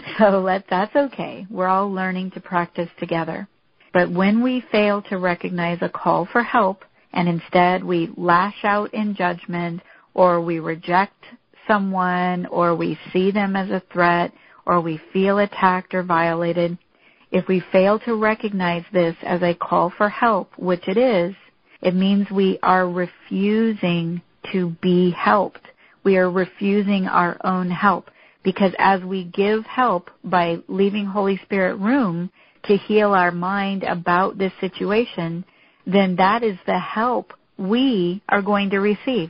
So that's okay. We're all learning to practice together. But when we fail to recognize a call for help, and instead we lash out in judgment, or we reject someone, or we see them as a threat, or we feel attacked or violated, if we fail to recognize this as a call for help, which it is, it means we are refusing to be helped. We are refusing our own help, because as we give help by leaving Holy Spirit room to heal our mind about this situation, then that is the help we are going to receive.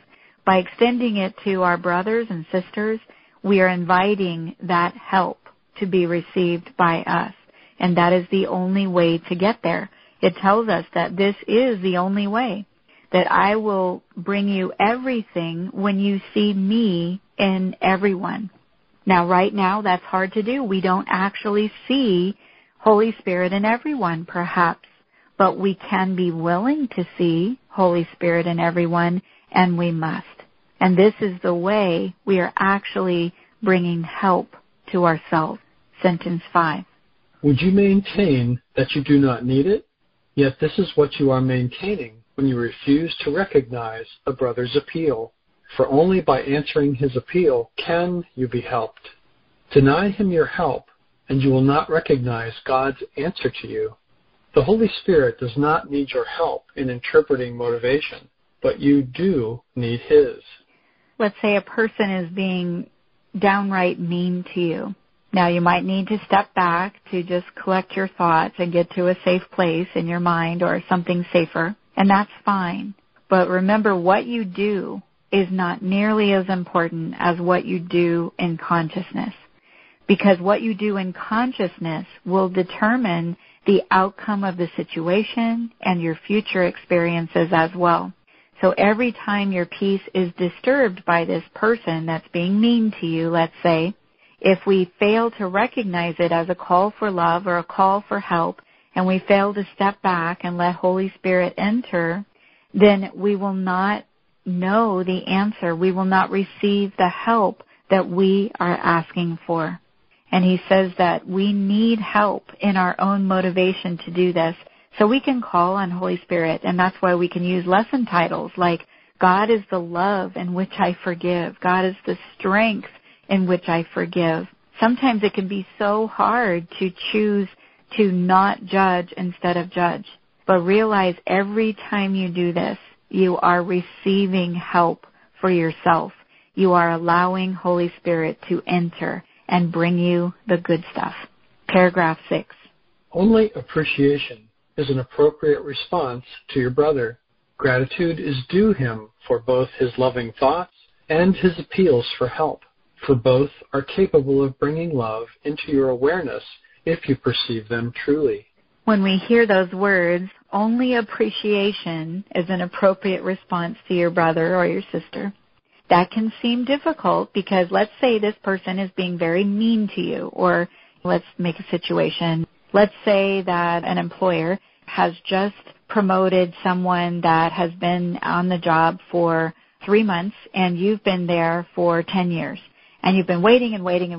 By extending it to our brothers and sisters, we are inviting that help to be received by us. And that is the only way to get there. It tells us that this is the only way, that I will bring you everything when you see me in everyone. Now, right now, that's hard to do. We don't actually see Holy Spirit in everyone, perhaps, but we can be willing to see Holy Spirit in everyone, and we must. And this is the way we are actually bringing help to ourselves. Sentence 5. Would you maintain that you do not need it? Yet this is what you are maintaining when you refuse to recognize a brother's appeal. For only by answering his appeal can you be helped. Deny him your help, and you will not recognize God's answer to you. The Holy Spirit does not need your help in interpreting motivation, but you do need his. Let's say a person is being downright mean to you. Now, you might need to step back to just collect your thoughts and get to a safe place in your mind or something safer, and that's fine. But remember, what you do is not nearly as important as what you do in consciousness, because what you do in consciousness will determine the outcome of the situation and your future experiences as well. So every time your peace is disturbed by this person that's being mean to you, let's say, if we fail to recognize it as a call for love or a call for help, and we fail to step back and let Holy Spirit enter, then we will not know the answer. We will not receive the help that we are asking for. And he says that we need help in our own motivation to do this. So we can call on Holy Spirit, and that's why we can use lesson titles like, God is the love in which I forgive. God is the strength in which I forgive. Sometimes it can be so hard to choose to not judge instead of judge. But realize every time you do this, you are receiving help for yourself. You are allowing Holy Spirit to enter and bring you the good stuff. Paragraph 6. Only appreciation is an appropriate response to your brother. Gratitude is due him for both his loving thoughts and his appeals for help, for both are capable of bringing love into your awareness if you perceive them truly. When we hear those words, only appreciation is an appropriate response to your brother or your sister. That can seem difficult because let's say this person is being very mean to you, or let's make a situation. Let's say that an employer has just promoted someone that has been on the job for 3 months and you've been there for 10 years. And you've been waiting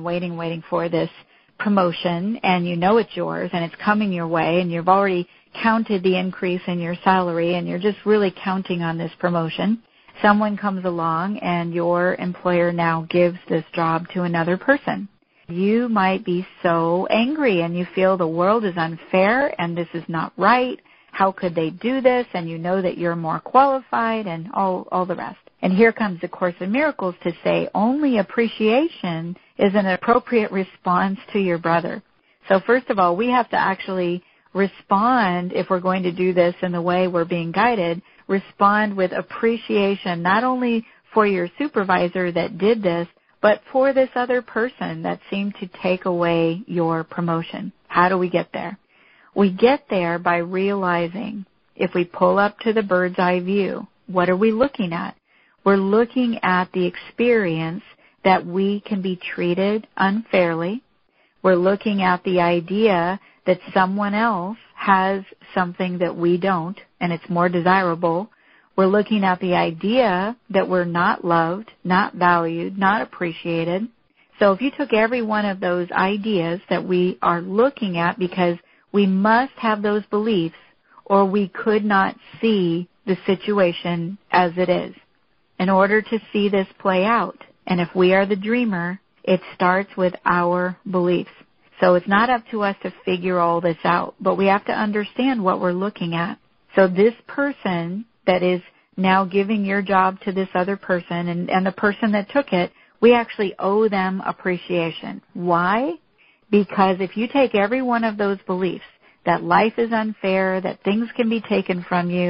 for this promotion, and you know it's yours and it's coming your way, and you've already counted the increase in your salary and you're just really counting on this promotion. Someone comes along and your employer now gives this job to another person. You might be so angry and you feel the world is unfair and this is not right. How could they do this? And you know that you're more qualified and all the rest. And here comes the Course in Miracles to say only appreciation is an appropriate response to your brother. So first of all, we have to actually respond, if we're going to do this in the way we're being guided, respond with appreciation, not only for your supervisor that did this, but for this other person that seemed to take away your promotion. How do we get there? We get there by realizing, if we pull up to the bird's eye view, what are we looking at? We're looking at the experience that we can be treated unfairly. We're looking at the idea that someone else has something that we don't, and it's more desirable. We're looking at the idea that we're not loved, not valued, not appreciated. So if you took every one of those ideas that we are looking at, because we must have those beliefs or we could not see the situation as it is. In order to see this play out, and if we are the dreamer, it starts with our beliefs. So it's not up to us to figure all this out, but we have to understand what we're looking at. So this person that is now giving your job to this other person and the person that took it, we actually owe them appreciation. Why? Because if you take every one of those beliefs, that life is unfair, that things can be taken from you,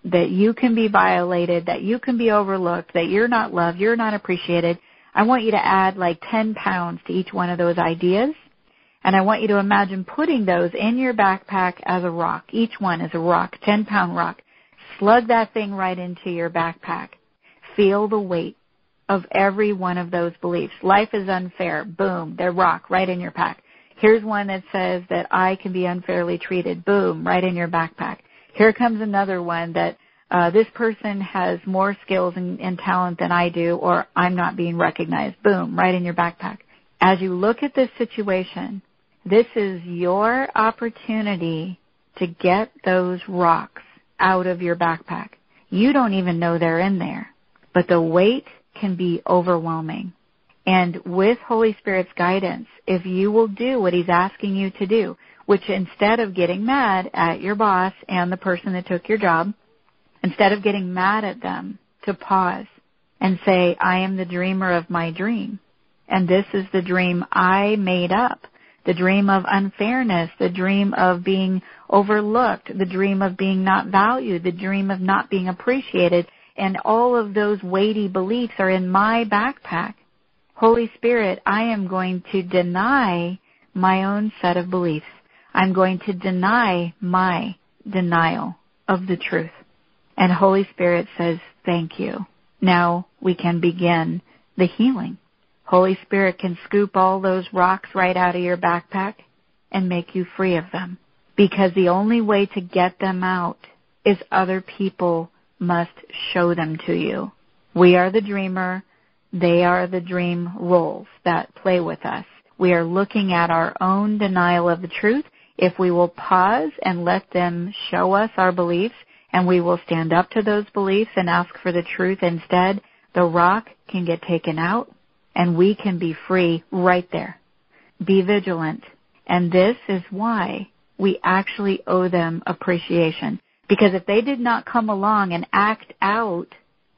that you can be violated, that you can be overlooked, that you're not loved, you're not appreciated, I want you to add like 10 pounds to each one of those ideas. And I want you to imagine putting those in your backpack as a rock. Each one is a rock, 10-pound rock. Slug that thing right into your backpack. Feel the weight of every one of those beliefs. Life is unfair. Boom, they're rock right in your pack. Here's one that says that I can be unfairly treated. Boom, right in your backpack. Here comes another one that this person has more skills and talent than I do, or I'm not being recognized. Boom, right in your backpack. As you look at this situation, this is your opportunity to get those rocks out of your backpack. You don't even know they're in there, but the weight can be overwhelming. And with Holy Spirit's guidance, if you will do what He's asking you to do, which instead of getting mad at your boss and the person that took your job, instead of getting mad at them, to pause and say, I am the dreamer of my dream, and this is the dream I made up. The dream of unfairness, the dream of being overlooked, the dream of being not valued, the dream of not being appreciated, and all of those weighty beliefs are in my backpack. Holy Spirit, I am going to deny my own set of beliefs. I'm going to deny my denial of the truth. And Holy Spirit says, thank you. Now we can begin the healing. Holy Spirit can scoop all those rocks right out of your backpack and make you free of them. Because the only way to get them out is other people must show them to you. We are the dreamer. They are the dream roles that play with us. We are looking at our own denial of the truth. If we will pause and let them show us our beliefs, and we will stand up to those beliefs and ask for the truth instead, the rock can get taken out, and we can be free right there. Be vigilant. And this is why we actually owe them appreciation. Because if they did not come along and act out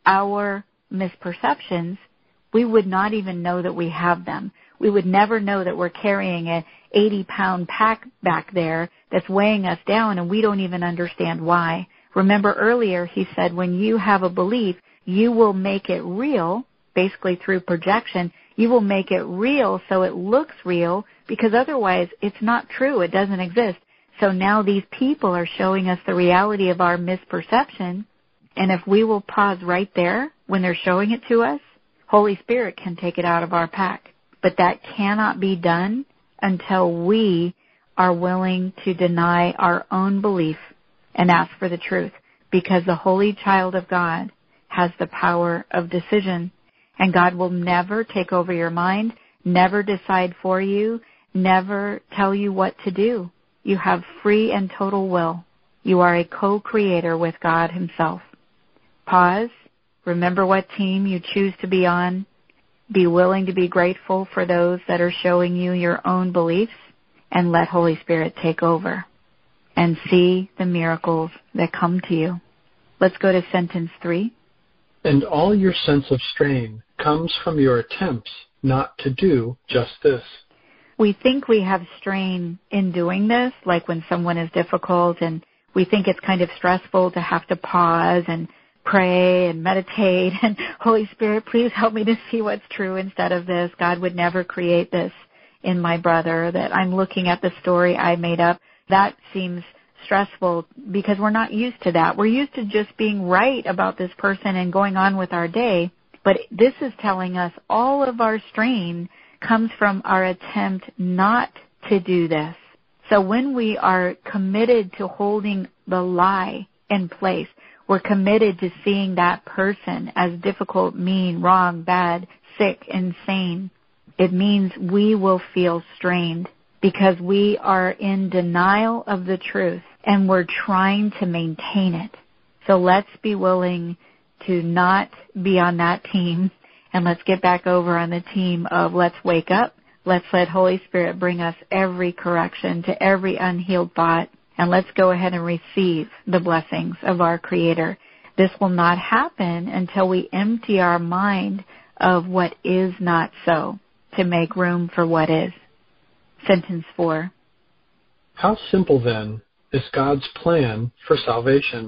our misperceptions, we would not even know that we have them. We would never know that we're carrying an 80-pound pack back there that's weighing us down, and we don't even understand why. Remember earlier he said when you have a belief, you will make it real, basically through projection. You will make it real so it looks real, because otherwise it's not true. It doesn't exist. So now these people are showing us the reality of our misperception, and if we will pause right there when they're showing it to us, Holy Spirit can take it out of our pack. But that cannot be done until we are willing to deny our own belief and ask for the truth, because the Holy Child of God has the power of decision, and God will never take over your mind, never decide for you, never tell you what to do. You have free and total will. You are a co-creator with God Himself. Pause. Remember what team you choose to be on. Be willing to be grateful for those that are showing you your own beliefs, and let Holy Spirit take over. And see the miracles that come to you. Let's go to sentence 3. And all your sense of strain comes from your attempts not to do just this. We think we have strain in doing this, like when someone is difficult, and we think it's kind of stressful to have to pause and pray and meditate and Holy Spirit, please help me to see what's true instead of this. God would never create this in my brother, that I'm looking at the story I made up. That seems stressful because we're not used to that. We're used to just being right about this person and going on with our day. But this is telling us all of our strain comes from our attempt not to do this. So when we are committed to holding the lie in place, we're committed to seeing that person as difficult, mean, wrong, bad, sick, insane. It means we will feel strained because we are in denial of the truth and we're trying to maintain it. So let's be willing to not be on that team, and let's get back over on the team of let's wake up. Let's let Holy Spirit bring us every correction to every unhealed thought, and let's go ahead and receive the blessings of our Creator. This will not happen until we empty our mind of what is not so to make room for what is. Sentence 4. How simple, then, is God's plan for salvation?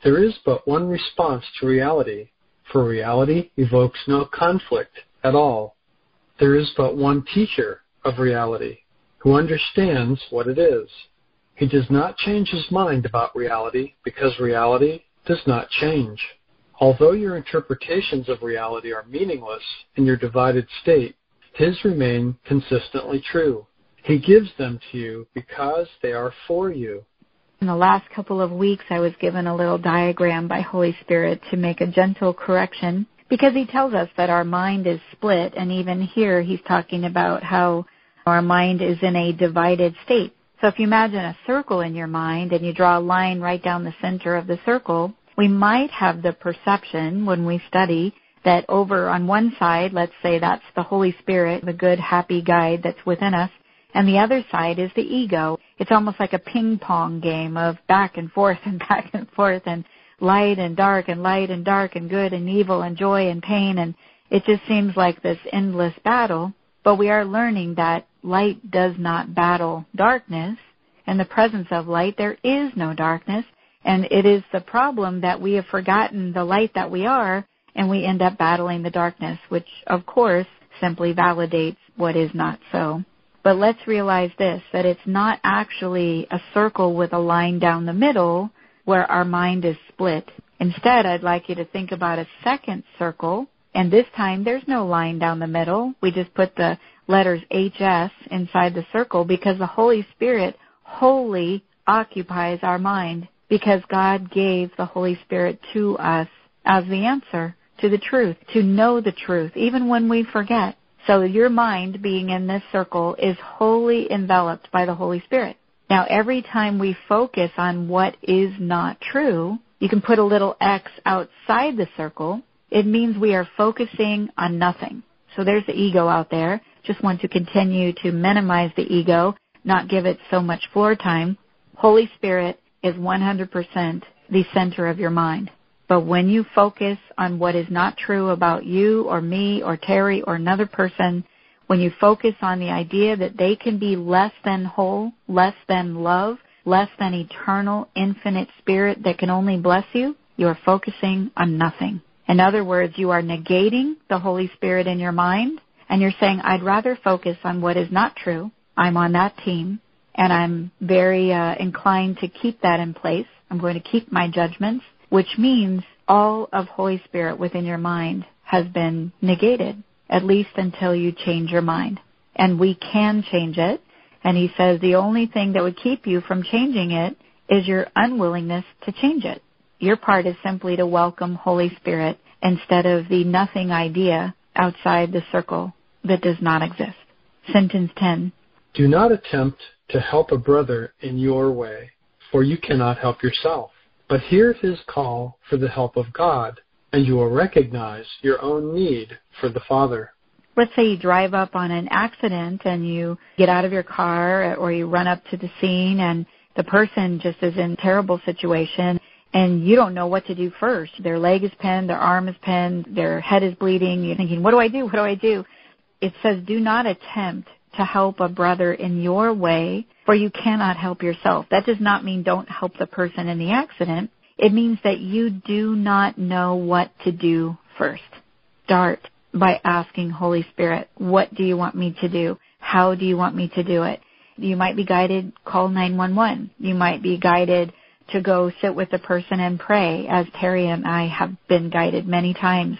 There is but one response to reality, for reality evokes no conflict at all. There is but one teacher of reality, who understands what it is. He does not change his mind about reality because reality does not change. Although your interpretations of reality are meaningless in your divided state, his remain consistently true. He gives them to you because they are for you. In the last couple of weeks, I was given a little diagram by Holy Spirit to make a gentle correction because he tells us that our mind is split, and even here he's talking about how our mind is in a divided state. So if you imagine a circle in your mind and you draw a line right down the center of the circle, we might have the perception when we study that over on one side, let's say that's the Holy Spirit, the good, happy guide that's within us, and the other side is the ego. It's almost like a ping pong game of back and forth and back and forth and light and dark and light and dark and good and evil and joy and pain, and it just seems like this endless battle. But we are learning that light does not battle darkness. In the presence of light, there is no darkness, and it is the problem that we have forgotten the light that we are, and we end up battling the darkness, which, of course, simply validates what is not so. But let's realize this, that it's not actually a circle with a line down the middle where our mind is split. Instead, I'd like you to think about a second circle, and this time there's no line down the middle. We just put the letters HS inside the circle because the Holy Spirit wholly occupies our mind, because God gave the Holy Spirit to us as the answer to the truth, to know the truth, even when we forget. So your mind, being in this circle, is wholly enveloped by the Holy Spirit. Now, every time we focus on what is not true, you can put a little X outside the circle. It means we are focusing on nothing. So there's the ego out there. Just want to continue to minimize the ego, not give it so much floor time. Holy Spirit is 100% the center of your mind. But when you focus on what is not true about you or me or Terry or another person, when you focus on the idea that they can be less than whole, less than love, less than eternal, infinite spirit that can only bless you, you are focusing on nothing. In other words, you are negating the Holy Spirit in your mind, and you're saying, I'd rather focus on what is not true. I'm on that team, and I'm very inclined to keep that in place. I'm going to keep my judgments, which means all of Holy Spirit within your mind has been negated, at least until you change your mind. And we can change it. And he says the only thing that would keep you from changing it is your unwillingness to change it. Your part is simply to welcome Holy Spirit instead of the nothing idea outside the circle that does not exist. Sentence 10. Do not attempt to help a brother in your way, for you cannot help yourself. But hear his call for the help of God, and you will recognize your own need for the Father. Let's say you drive up on an accident and you get out of your car, or you run up to the scene and the person just is in a terrible situation and you don't know what to do first. Their leg is pinned, their arm is pinned, their head is bleeding. You're thinking, what do I do? What do I do? It says, do not attempt to help a brother in your way, for you cannot help yourself. That does not mean don't help the person in the accident. It means that you do not know what to do first. Start by asking Holy Spirit, what do you want me to do? How do you want me to do it? You might be guided, call 911. You might be guided to go sit with the person and pray, as Terry and I have been guided many times.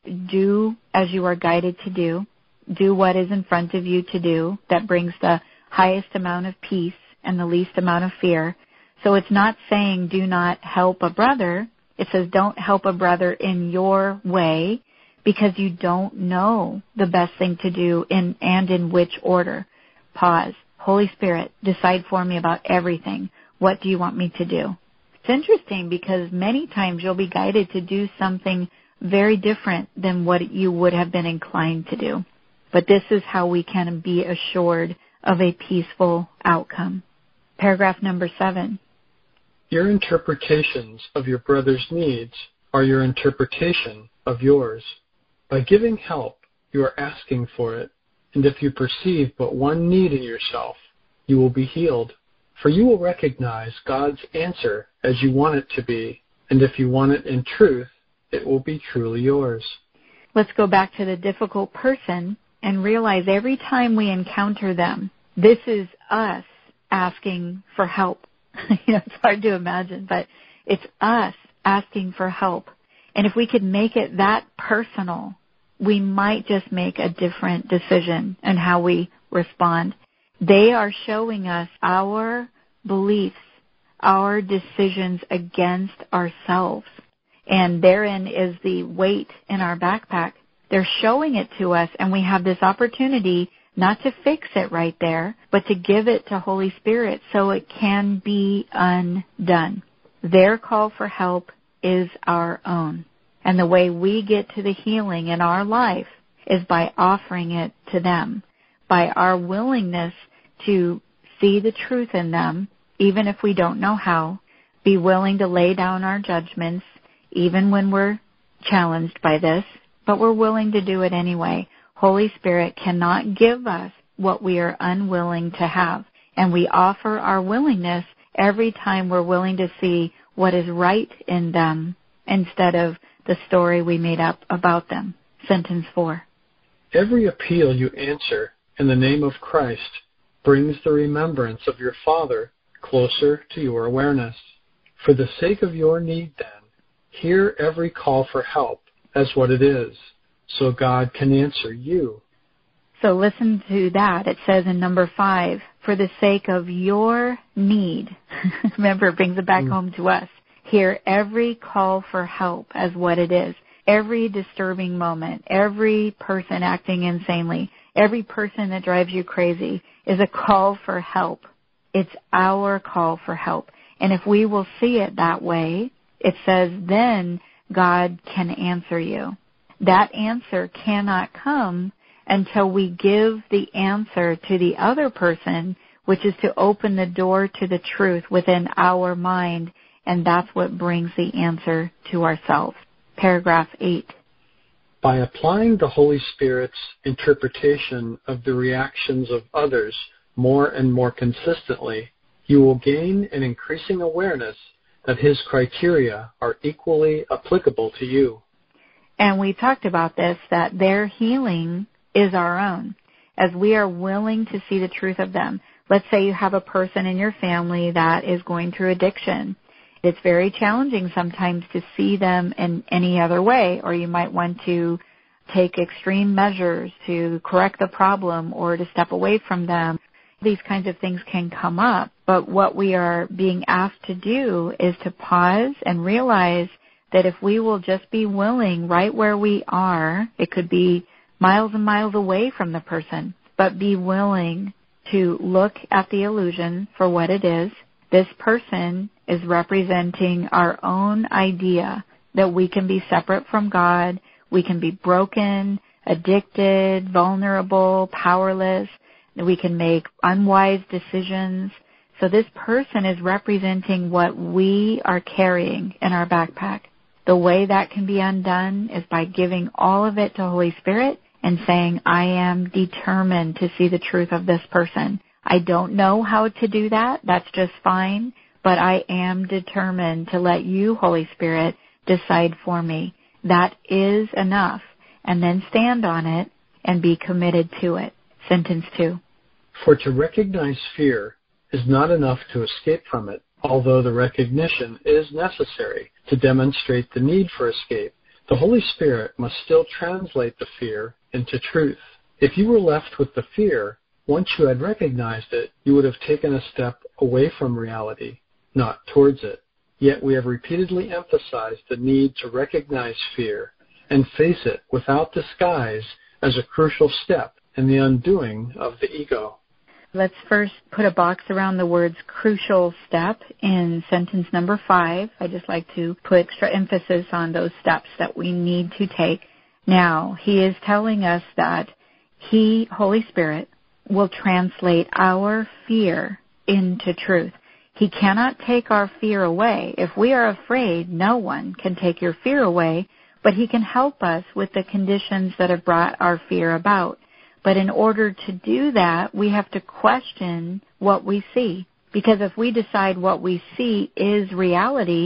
Do as you are guided to do. Do what is in front of you to do that brings the highest amount of peace and the least amount of fear. So it's not saying do not help a brother. It says don't help a brother in your way, because you don't know the best thing to do and in which order. Pause. Holy Spirit, decide for me about everything. What do you want me to do? It's interesting because many times you'll be guided to do something very different than what you would have been inclined to do. But this is how we can be assured of a peaceful outcome. Paragraph number 7. Your interpretations of your brother's needs are your interpretation of yours. By giving help, you are asking for it, and if you perceive but one need in yourself, you will be healed. For you will recognize God's answer as you want it to be, And if you want it in truth, it will be truly yours. Let's go back to the difficult person and realize every time we encounter them, this is us asking for help. It's hard to imagine, but it's us asking for help. And if we could make it that personal, we might just make a different decision in how we respond. They are showing us our beliefs, our decisions against ourselves. And therein is the weight in our backpack. They're showing it to us, and we have this opportunity not to fix it right there, but to give it to Holy Spirit so it can be undone. Their call for help is our own. And the way we get to the healing in our life is by offering it to them, by our willingness to see the truth in them, even if we don't know how, be willing to lay down our judgments, even when we're challenged by this, but we're willing to do it anyway. Holy Spirit cannot give us what we are unwilling to have, and we offer our willingness every time we're willing to see what is right in them instead of the story we made up about them. Sentence 4. Every appeal you answer in the name of Christ brings the remembrance of your Father closer to your awareness. For the sake of your need, then, hear every call for help as what it is, so God can answer you. So listen to that. It says in number 5, for the sake of your need. Remember, it brings it back home to us. Hear every call for help as what it is. Every disturbing moment, every person acting insanely, every person that drives you crazy is a call for help. It's our call for help. And if we will see it that way, it says then God can answer you. That answer cannot come until we give the answer to the other person, which is to open the door to the truth within our mind, and that's what brings the answer to ourselves. Paragraph 8. By applying the Holy Spirit's interpretation of the reactions of others more and more consistently, you will gain an increasing awareness that His criteria are equally applicable to you. And we talked about this, that their healing is our own, as we are willing to see the truth of them. Let's say you have a person in your family that is going through addiction. It's very challenging sometimes to see them in any other way, or you might want to take extreme measures to correct the problem or to step away from them. These kinds of things can come up, but what we are being asked to do is to pause and realize that if we will just be willing right where we are, it could be miles and miles away from the person, but be willing to look at the illusion for what it is. This person is representing our own idea that we can be separate from God, we can be broken, addicted, vulnerable, powerless, that we can make unwise decisions. So this person is representing what we are carrying in our backpack. The way that can be undone is by giving all of it to Holy Spirit and saying, I am determined to see the truth of this person. I don't know how to do that. That's just fine. But I am determined to let you, Holy Spirit, decide for me. That is enough. And then stand on it and be committed to it. Sentence 2. For to recognize fear is not enough to escape from it, although the recognition is necessary to demonstrate the need for escape. The Holy Spirit must still translate the fear into truth. If you were left with the fear, once you had recognized it, you would have taken a step away from reality, not towards it. Yet we have repeatedly emphasized the need to recognize fear and face it without disguise as a crucial step in the undoing of the ego. Let's first put a box around the words crucial step in sentence number 5. I just like to put extra emphasis on those steps that we need to take. Now, he is telling us that he, Holy Spirit, will translate our fear into truth. He cannot take our fear away. If we are afraid, no one can take your fear away, but he can help us with the conditions that have brought our fear about. But in order to do that, we have to question what we see. Because if we decide what we see is reality,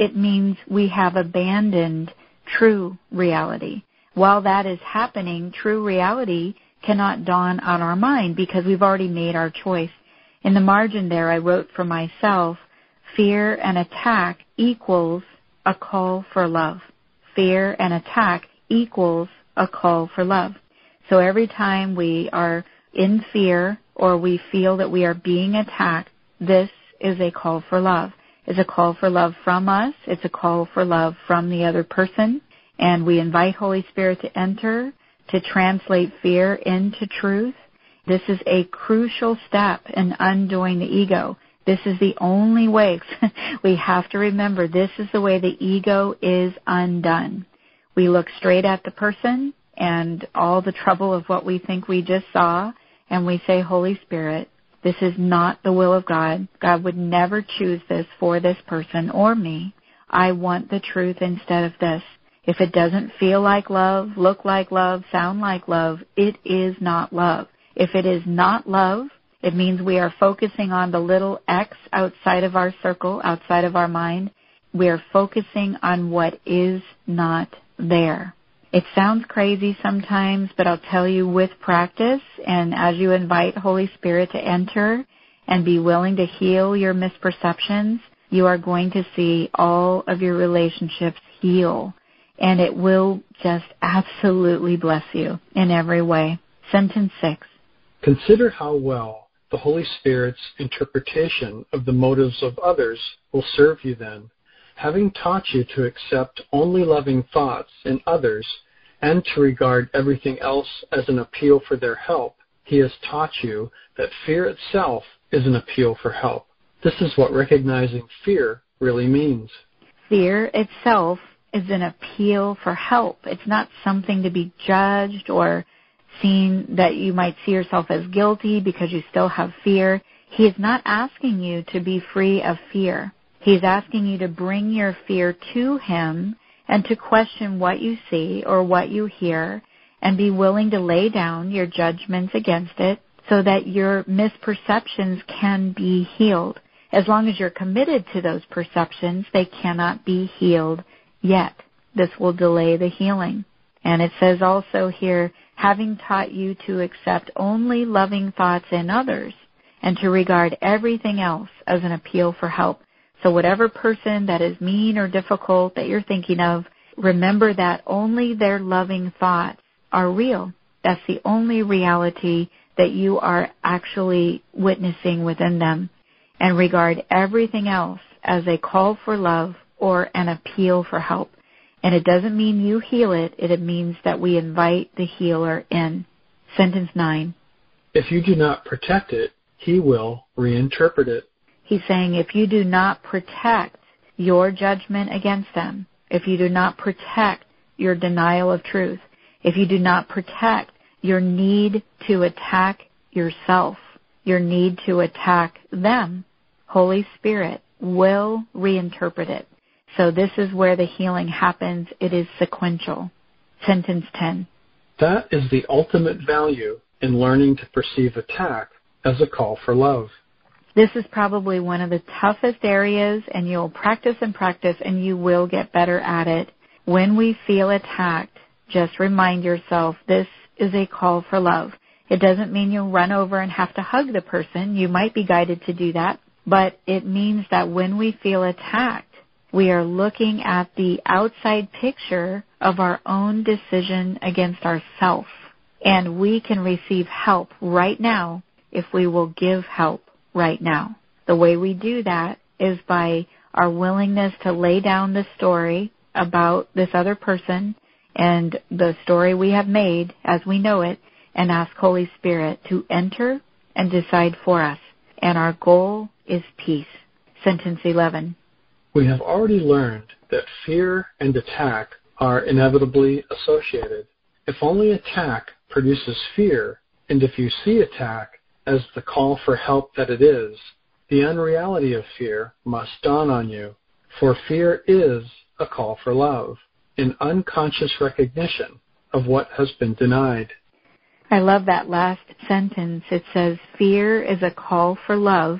it means we have abandoned true reality. While that is happening, true reality cannot dawn on our mind because we've already made our choice. In the margin there, I wrote for myself, fear and attack equals a call for love. Fear and attack equals a call for love. So every time we are in fear or we feel that we are being attacked, this is a call for love. It's a call for love from us. It's a call for love from the other person. And we invite Holy Spirit to enter, to translate fear into truth. This is a crucial step in undoing the ego. This is the only way. We have to remember this is the way the ego is undone. We look straight at the person and all the trouble of what we think we just saw, and we say, Holy Spirit, this is not the will of God. God would never choose this for this person or me. I want the truth instead of this. If it doesn't feel like love, look like love, sound like love, it is not love. If it is not love, it means we are focusing on the little X outside of our circle, outside of our mind. We are focusing on what is not there. It sounds crazy sometimes, but I'll tell you with practice and as you invite Holy Spirit to enter and be willing to heal your misperceptions, you are going to see all of your relationships heal. And it will just absolutely bless you in every way. Sentence 6. Consider how well the Holy Spirit's interpretation of the motives of others will serve you then. Having taught you to accept only loving thoughts in others and to regard everything else as an appeal for their help, He has taught you that fear itself is an appeal for help. This is what recognizing fear really means. Fear itself is an appeal for help. It's not something to be judged or seen that you might see yourself as guilty because you still have fear. He is not asking you to be free of fear. He's asking you to bring your fear to Him and to question what you see or what you hear and be willing to lay down your judgments against it so that your misperceptions can be healed. As long as you're committed to those perceptions, they cannot be healed yet. This will delay the healing. And it says also here, having taught you to accept only loving thoughts in others and to regard everything else as an appeal for help. So whatever person that is mean or difficult that you're thinking of, remember that only their loving thoughts are real. That's the only reality that you are actually witnessing within them. And regard everything else as a call for love or an appeal for help. And it doesn't mean you heal it. It means that we invite the healer in. Sentence 9. If you do not protect it, He will reinterpret it. He's saying if you do not protect your judgment against them, if you do not protect your denial of truth, if you do not protect your need to attack yourself, your need to attack them, Holy Spirit will reinterpret it. So this is where the healing happens. It is sequential. Sentence 10. That is the ultimate value in learning to perceive attack as a call for love. This is probably one of the toughest areas, and you'll practice and you will get better at it. When we feel attacked, just remind yourself this is a call for love. It doesn't mean you'll run over and have to hug the person. You might be guided to do that, but it means that when we feel attacked, we are looking at the outside picture of our own decision against ourselves. And we can receive help right now if we will give help right now. The way we do that is by our willingness to lay down the story about this other person and the story we have made as we know it and ask Holy Spirit to enter and decide for us. And our goal is peace. Sentence 11. We have already learned that fear and attack are inevitably associated. If only attack produces fear, and if you see attack as the call for help that it is, the unreality of fear must dawn on you. For fear is a call for love, an unconscious recognition of what has been denied. I love that last sentence. It says, fear is a call for love,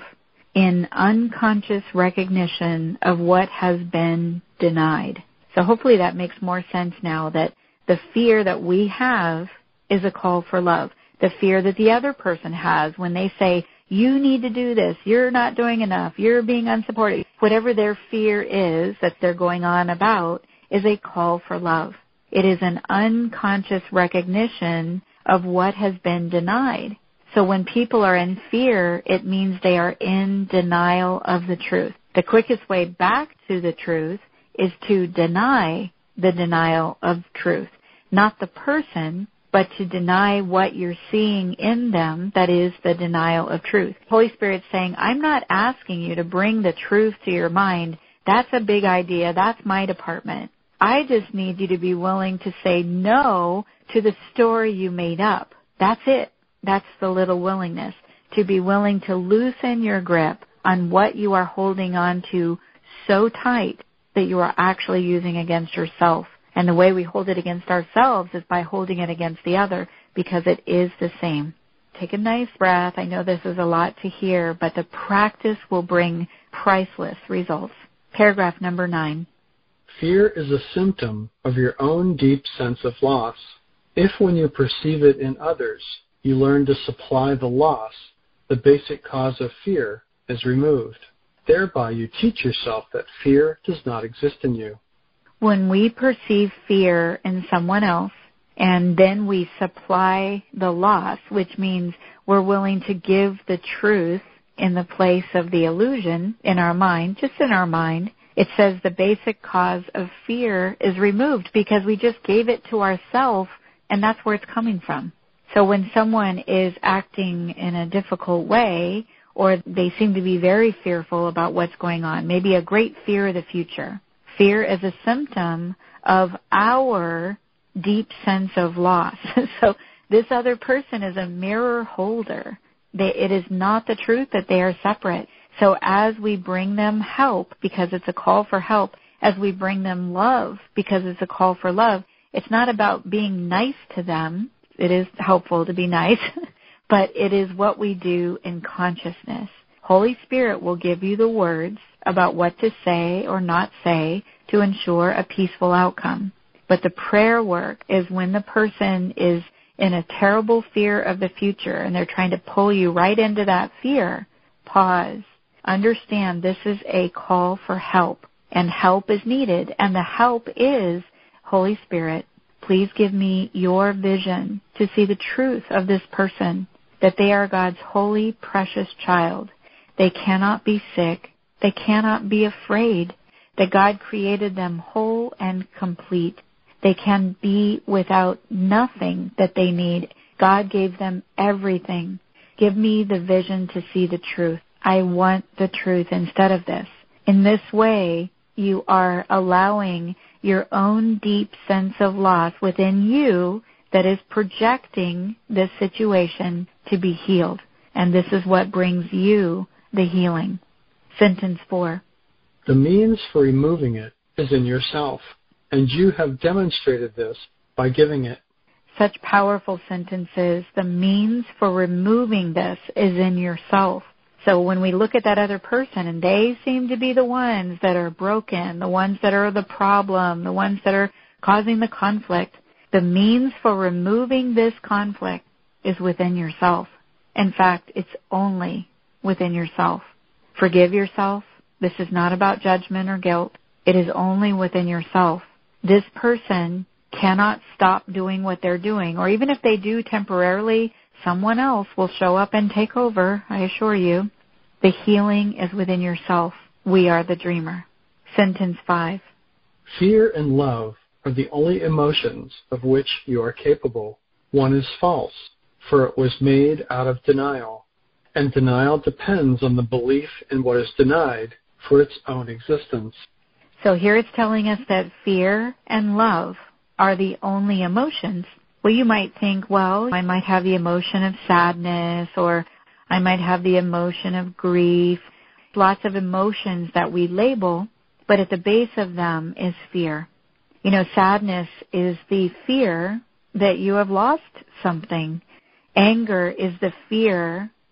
in unconscious recognition of what has been denied. So hopefully that makes more sense now, that the fear that we have is a call for love. The fear that the other person has when they say, you need to do this, you're not doing enough, you're being unsupported. Whatever their fear is that they're going on about is a call for love. It is an unconscious recognition of what has been denied. So when people are in fear, it means they are in denial of the truth. The quickest way back to the truth is to deny the denial of truth. Not the person, but to deny what you're seeing in them, that is the denial of truth. Holy Spirit's saying, I'm not asking you to bring the truth to your mind. That's a big idea. That's my department. I just need you to be willing to say no to the story you made up. That's it. That's the little willingness, to be willing to loosen your grip on what you are holding on to so tight that you are actually using against yourself. And the way we hold it against ourselves is by holding it against the other, because it is the same. Take a nice breath. I know this is a lot to hear, but the practice will bring priceless results. Paragraph number 9. Fear is a symptom of your own deep sense of loss. If when you perceive it in others, you learn to supply the loss, the basic cause of fear is removed. Thereby you teach yourself that fear does not exist in you. When we perceive fear in someone else, and then we supply the loss, which means we're willing to give the truth in the place of the illusion in our mind, just in our mind, it says the basic cause of fear is removed because we just gave it to ourselves, and that's where it's coming from. So when someone is acting in a difficult way, or they seem to be very fearful about what's going on, maybe a great fear of the future, fear is a symptom of our deep sense of loss. So this other person is a mirror holder. It is not the truth that they are separate. So as we bring them help, because it's a call for help, as we bring them love, because it's a call for love, it's not about being nice to them. It is helpful to be nice, but it is what we do in consciousness. Holy Spirit will give you the words about what to say or not say to ensure a peaceful outcome. But the prayer work is when the person is in a terrible fear of the future and they're trying to pull you right into that fear. Pause. Understand this is a call for help, and help is needed, and the help is, Holy Spirit, please give me your vision to see the truth of this person, that they are God's holy, precious child. They cannot be sick. They cannot be afraid, that God created them whole and complete. They can be without nothing that they need. God gave them everything. Give me the vision to see the truth. I want the truth instead of this. In this way, you are allowing your own deep sense of loss within you that is projecting this situation to be healed. And this is what brings you the healing. Sentence 4. The means for removing it is in yourself, and you have demonstrated this by giving it. Such powerful sentences. The means for removing this is in yourself. So when we look at that other person and they seem to be the ones that are broken, the ones that are the problem, the ones that are causing the conflict, the means for removing this conflict is within yourself. In fact, it's only within yourself. Forgive yourself. This is not about judgment or guilt. It is only within yourself. This person cannot stop doing what they're doing, or even if they do temporarily, someone else will show up and take over, I assure you. The healing is within yourself. We are the dreamer. Sentence 5. Fear and love are the only emotions of which you are capable. One is false, for it was made out of denial, and denial depends on the belief in what is denied for its own existence. So here it's telling us that fear and love are the only emotions. Well, you might think, well, I might have the emotion of sadness, or I might have the emotion of grief. Lots of emotions that we label, but at the base of them is fear. You know, sadness is the fear that you have lost something. Anger is the fear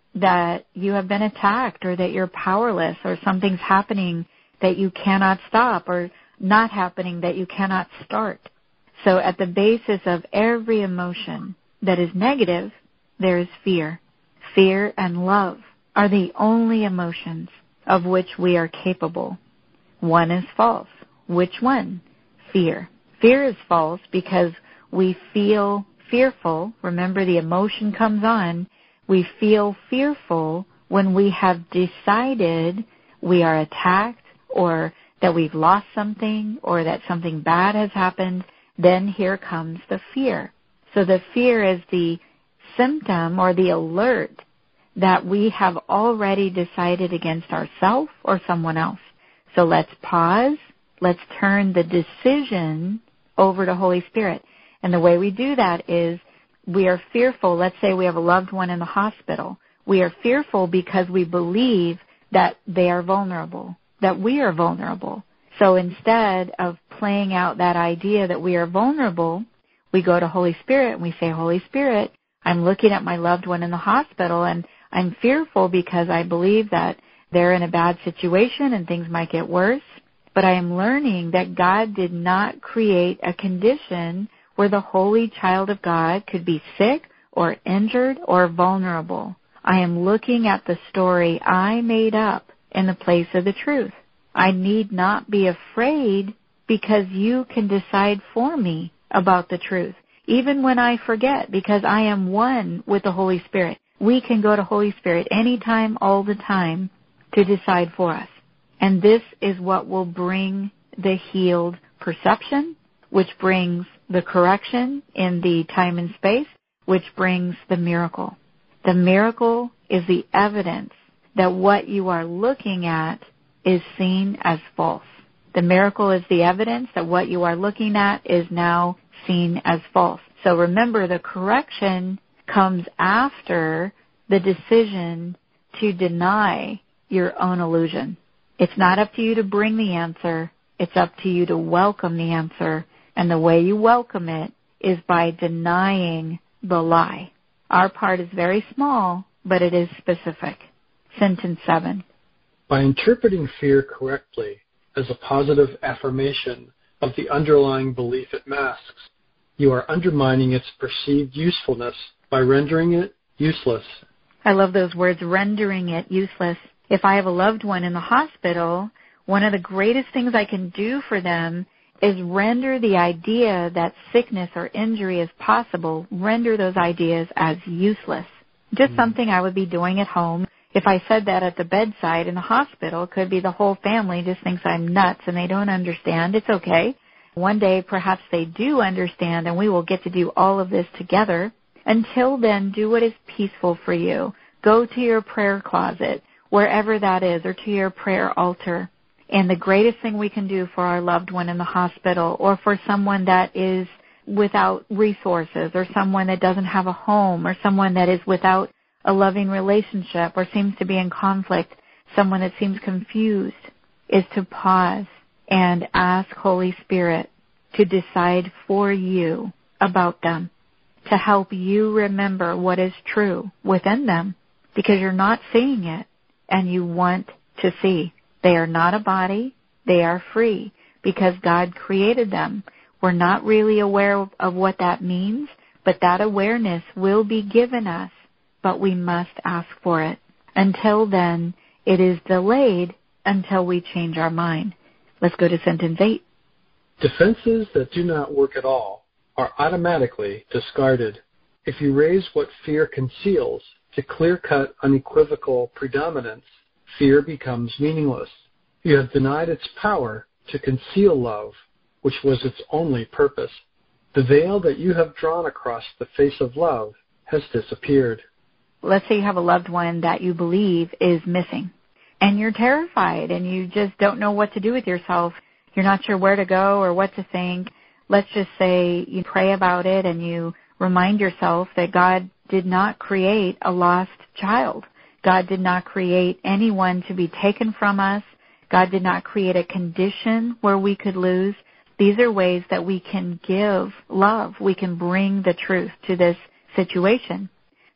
that you have been attacked or that you're powerless or something's happening that you cannot stop or not happening that you cannot start. So at the basis of every emotion that is negative, there is fear. Fear and love are the only emotions of which we are capable. One is false. Which one? Fear. Fear is false because we feel fearful. Remember, the emotion comes on. We feel fearful when we have decided we are attacked or that we've lost something or that something bad has happened. Then here comes the fear. So the fear is the symptom or the alert that we have already decided against ourselves or someone else. So let's pause. Let's turn the decision over to Holy Spirit. And the way we do that is we are fearful. Let's say we have a loved one in the hospital. We are fearful because we believe that they are vulnerable, that we are vulnerable. So instead of playing out that idea that we are vulnerable, we go to Holy Spirit and we say, Holy Spirit, I'm looking at my loved one in the hospital and I'm fearful because I believe that they're in a bad situation and things might get worse. But I am learning that God did not create a condition where the holy child of God could be sick or injured or vulnerable. I am looking at the story I made up in the place of the truth. I need not be afraid because you can decide for me about the truth. Even when I forget, because I am one with the Holy Spirit. We can go to Holy Spirit anytime, all the time, to decide for us. And this is what will bring the healed perception, which brings the correction in the time and space, which brings the miracle. The miracle is the evidence that what you are looking at is seen as false. The miracle is the evidence that what you are looking at is now seen as false. So remember, the correction comes after the decision to deny your own illusion. It's not up to you to bring the answer. It's up to you to welcome the answer. And the way you welcome it is by denying the lie. Our part is very small, but it is specific. Sentence 7. By interpreting fear correctly as a positive affirmation of the underlying belief it masks, you are undermining its perceived usefulness by rendering it useless. I love those words, rendering it useless. If I have a loved one in the hospital, one of the greatest things I can do for them is render the idea that sickness or injury is possible, render those ideas as useless. Just something I would be doing at home. If I said that at the bedside in the hospital, it could be the whole family just thinks I'm nuts and they don't understand. It's okay. One day, perhaps they do understand, and we will get to do all of this together. Until then, do what is peaceful for you. Go to your prayer closet, wherever that is, or to your prayer altar. And the greatest thing we can do for our loved one in the hospital, or for someone that is without resources, or someone that doesn't have a home, or someone that is without a loving relationship, or seems to be in conflict, someone that seems confused, is to pause and ask Holy Spirit to decide for you about them, to help you remember what is true within them, because you're not seeing it, and you want to see. They are not a body. They are free because God created them. We're not really aware of what that means, but that awareness will be given us, but we must ask for it. Until then, it is delayed until we change our mind. Let's go to sentence 8. Defenses that do not work at all are automatically discarded. If you raise what fear conceals to clear-cut, unequivocal predominance, fear becomes meaningless. You have denied its power to conceal love, which was its only purpose. The veil that you have drawn across the face of love has disappeared. Let's say you have a loved one that you believe is missing, and you're terrified, and you just don't know what to do with yourself. You're not sure where to go or what to think. Let's just say you pray about it, and you remind yourself that God did not create a lost child. God did not create anyone to be taken from us. God did not create a condition where we could lose. These are ways that we can give love. We can bring the truth to this situation.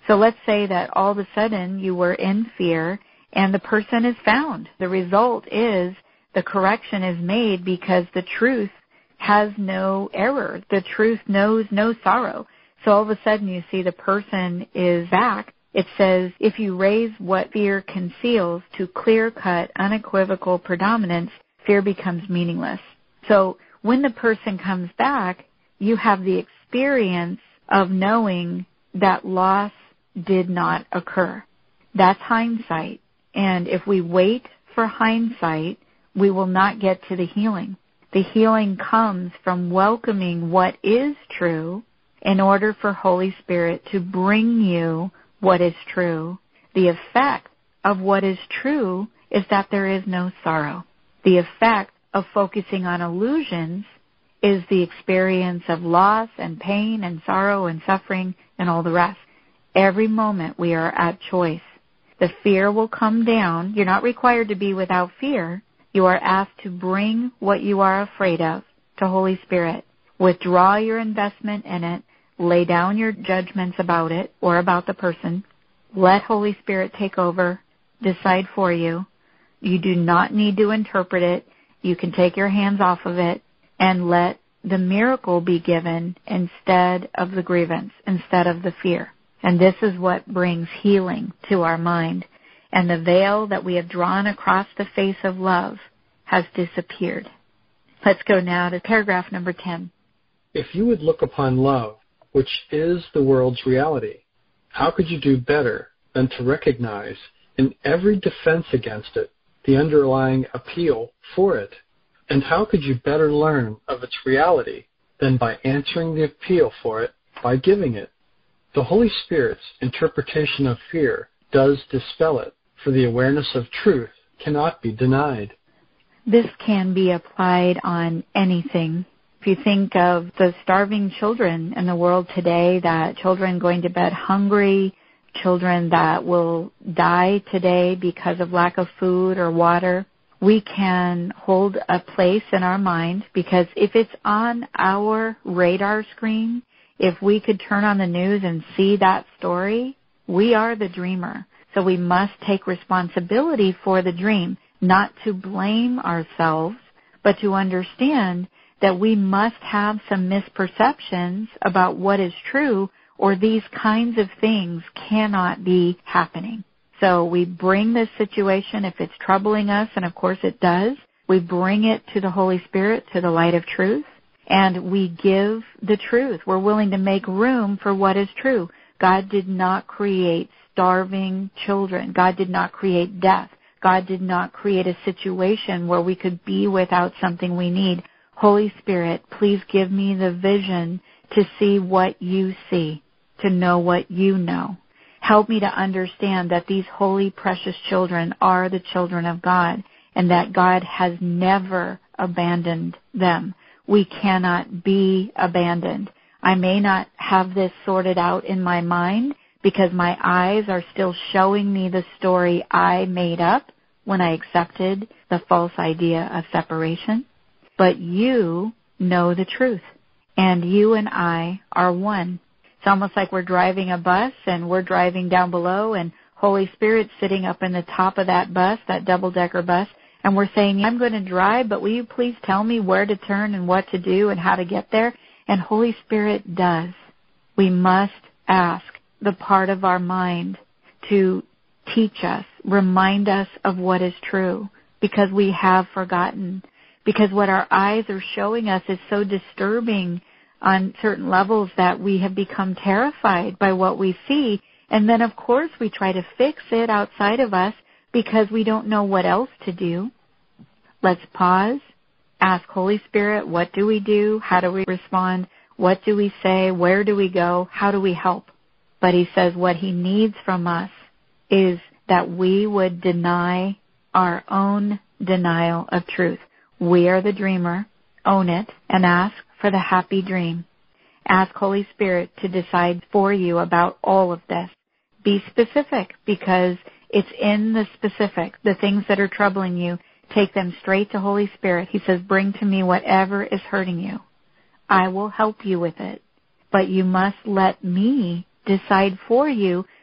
So let's say that all of a sudden you were in fear and the person is found. The result is the correction is made because the truth has no error. The truth knows no sorrow. So all of a sudden you see the person is back. It says, if you raise what fear conceals to clear-cut, unequivocal predominance, fear becomes meaningless. So when the person comes back, you have the experience of knowing that loss did not occur. That's hindsight. And if we wait for hindsight, we will not get to the healing. The healing comes from welcoming what is true in order for Holy Spirit to bring you what is true. The effect of what is true is that there is no sorrow. The effect of focusing on illusions is the experience of loss and pain and sorrow and suffering and all the rest. Every moment we are at choice. The fear will come down. You're not required to be without fear. You are asked to bring what you are afraid of to Holy Spirit. Withdraw your investment in it. Lay down your judgments about it or about the person. Let Holy Spirit take over. Decide for you. You do not need to interpret it. You can take your hands off of it and let the miracle be given instead of the grievance, instead of the fear. And this is what brings healing to our mind. And the veil that we have drawn across the face of love has disappeared. Let's go now to paragraph number 10. If you would look upon love, which is the world's reality, how could you do better than to recognize in every defense against it the underlying appeal for it? And how could you better learn of its reality than by answering the appeal for it by giving it? The Holy Spirit's interpretation of fear does dispel it, for the awareness of truth cannot be denied. This can be applied on anything. If you think of the starving children in the world today, that children going to bed hungry, children that will die today because of lack of food or water, we can hold a place in our mind, because if it's on our radar screen, if we could turn on the news and see that story, we are the dreamer. So we must take responsibility for the dream, not to blame ourselves, but to understand that we must have some misperceptions about what is true, or these kinds of things cannot be happening. So we bring this situation, if it's troubling us, and of course it does, we bring it to the Holy Spirit, to the light of truth, and we give the truth. We're willing to make room for what is true. God did not create starving children. God did not create death. God did not create a situation where we could be without something we need. Holy Spirit, please give me the vision to see what you see, to know what you know. Help me to understand that these holy, precious children are the children of God, and that God has never abandoned them. We cannot be abandoned. I may not have this sorted out in my mind because my eyes are still showing me the story I made up when I accepted the false idea of separation. But you know the truth, and you and I are one. It's almost like we're driving a bus and we're driving down below, and Holy Spirit's sitting up in the top of that bus, that double-decker bus, and we're saying, I'm going to drive, but will you please tell me where to turn and what to do and how to get there? And Holy Spirit does. We must ask the part of our mind to teach us, remind us of what is true, because we have forgotten. Because what our eyes are showing us is so disturbing on certain levels that we have become terrified by what we see. And then, of course, we try to fix it outside of us because we don't know what else to do. Let's pause, ask Holy Spirit, what do we do? How do we respond? What do we say? Where do we go? How do we help? But he says what he needs from us is that we would deny our own denial of truth. We are the dreamer. Own it and ask for the happy dream. Ask Holy Spirit to decide for you about all of this. Be specific, because it's in the specific, the things that are troubling you. Take them straight to Holy Spirit. He says, bring to me whatever is hurting you. I will help you with it. But you must let me decide for you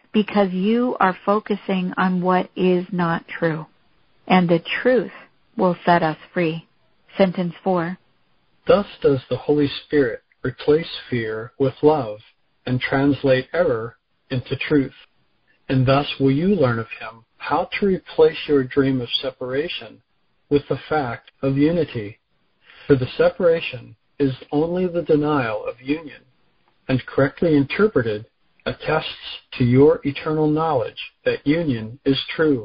because you are focusing on what is not true. And the truth will set us free. Sentence 4. Thus does the Holy Spirit replace fear with love and translate error into truth. And thus will you learn of Him how to replace your dream of separation with the fact of unity. For the separation is only the denial of union, and correctly interpreted attests to your eternal knowledge that union is true.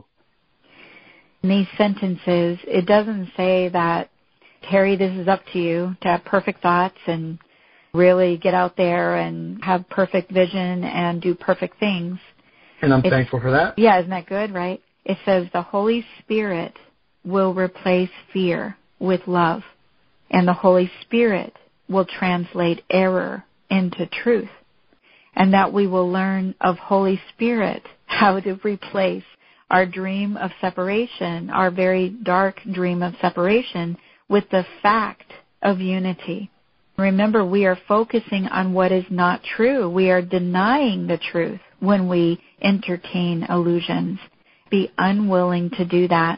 In these sentences, it doesn't say that, Terry, this is up to you to have perfect thoughts and really get out there and have perfect vision and do perfect things. And I'm thankful for that. Yeah, isn't that good, right? It says the Holy Spirit will replace fear with love, and the Holy Spirit will translate error into truth, and that we will learn of Holy Spirit how to replace our dream of separation, our very dark dream of separation, with the fact of unity. Remember, we are focusing on what is not true. We are denying the truth when we entertain illusions. Be unwilling to do that.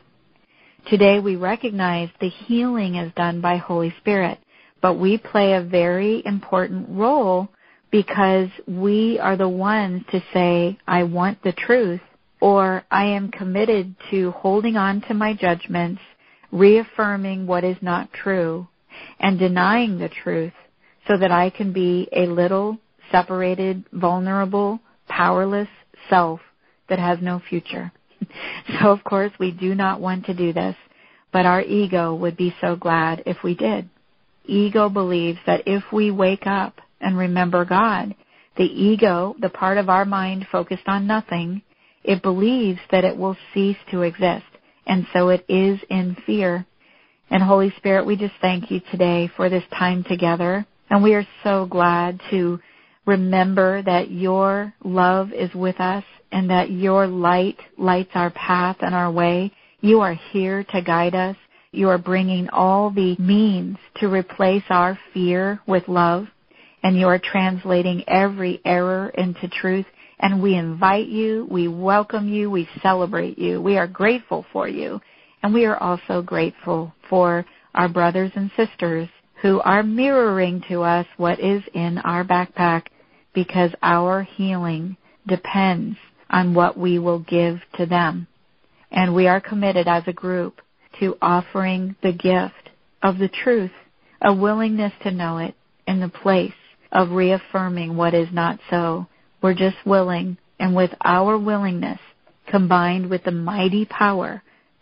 Today we recognize the healing is done by Holy Spirit, but we play a very important role because we are the ones to say, I want the truth, or I am committed to holding on to my judgments, reaffirming what is not true, and denying the truth so that I can be a little separated, vulnerable, powerless self that has no future. So, of course, we do not want to do this, but our ego would be so glad if we did. Ego believes that if we wake up and remember God, the ego, the part of our mind focused on nothing, it believes that it will cease to exist, and so it is in fear. And Holy Spirit, we just thank you today for this time together, and we are so glad to remember that your love is with us and that your light lights our path and our way. You are here to guide us. You are bringing all the means to replace our fear with love, and you are translating every error into truth. And we invite you, we welcome you, we celebrate you. We are grateful for you. And we are also grateful for our brothers and sisters who are mirroring to us what is in our backpack, because our healing depends on what we will give to them. And we are committed as a group to offering the gift of the truth, a willingness to know it in the place of reaffirming what is not so. We're just willing, and with our willingness, combined with the mighty power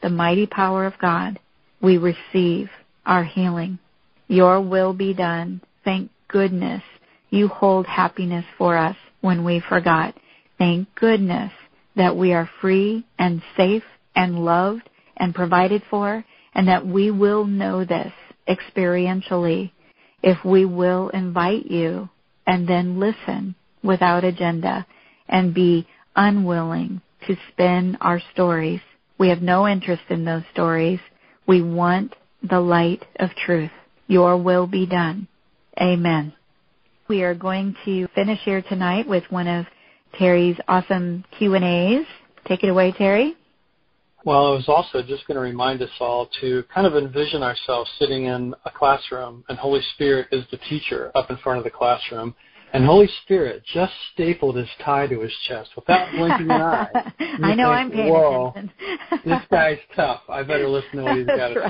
of God, we receive our healing. Your will be done. Thank goodness you hold happiness for us when we forgot. Thank goodness that we are free and safe and loved and provided for, and that we will know this experientially if we will invite you and then listen without agenda and be unwilling to spin our stories. We have no interest in those stories. We want the light of truth. Your will be done. Amen. We are going to finish here tonight with one of Terry's awesome Q&As. Take it away, Terry. Well, I was also just going to remind us all to kind of envision ourselves sitting in a classroom, and Holy Spirit is the teacher up in front of the classroom. And Holy Spirit just stapled his tie to his chest without blinking an eye. I know, I'm paying attention. This guy's tough. I better listen to what he's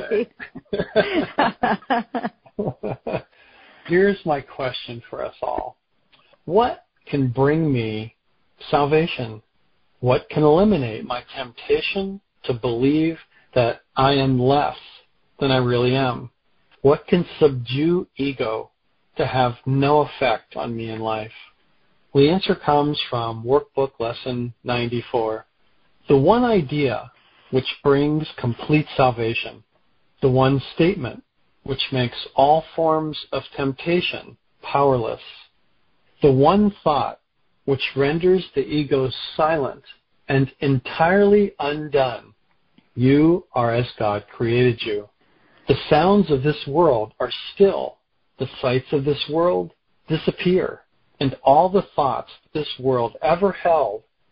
got to say. Here's my question for us all. What can bring me salvation? What can eliminate my temptation to believe that I am less than I really am? What can subdue ego to have no effect on me in life? Well, the answer comes from Workbook Lesson 94. The one idea which brings complete salvation, the one statement which makes all forms of temptation powerless, the one thought which renders the ego silent and entirely undone. You are as God created you. The sounds of this world are still. The sights of this world disappear, and all the thoughts this world ever held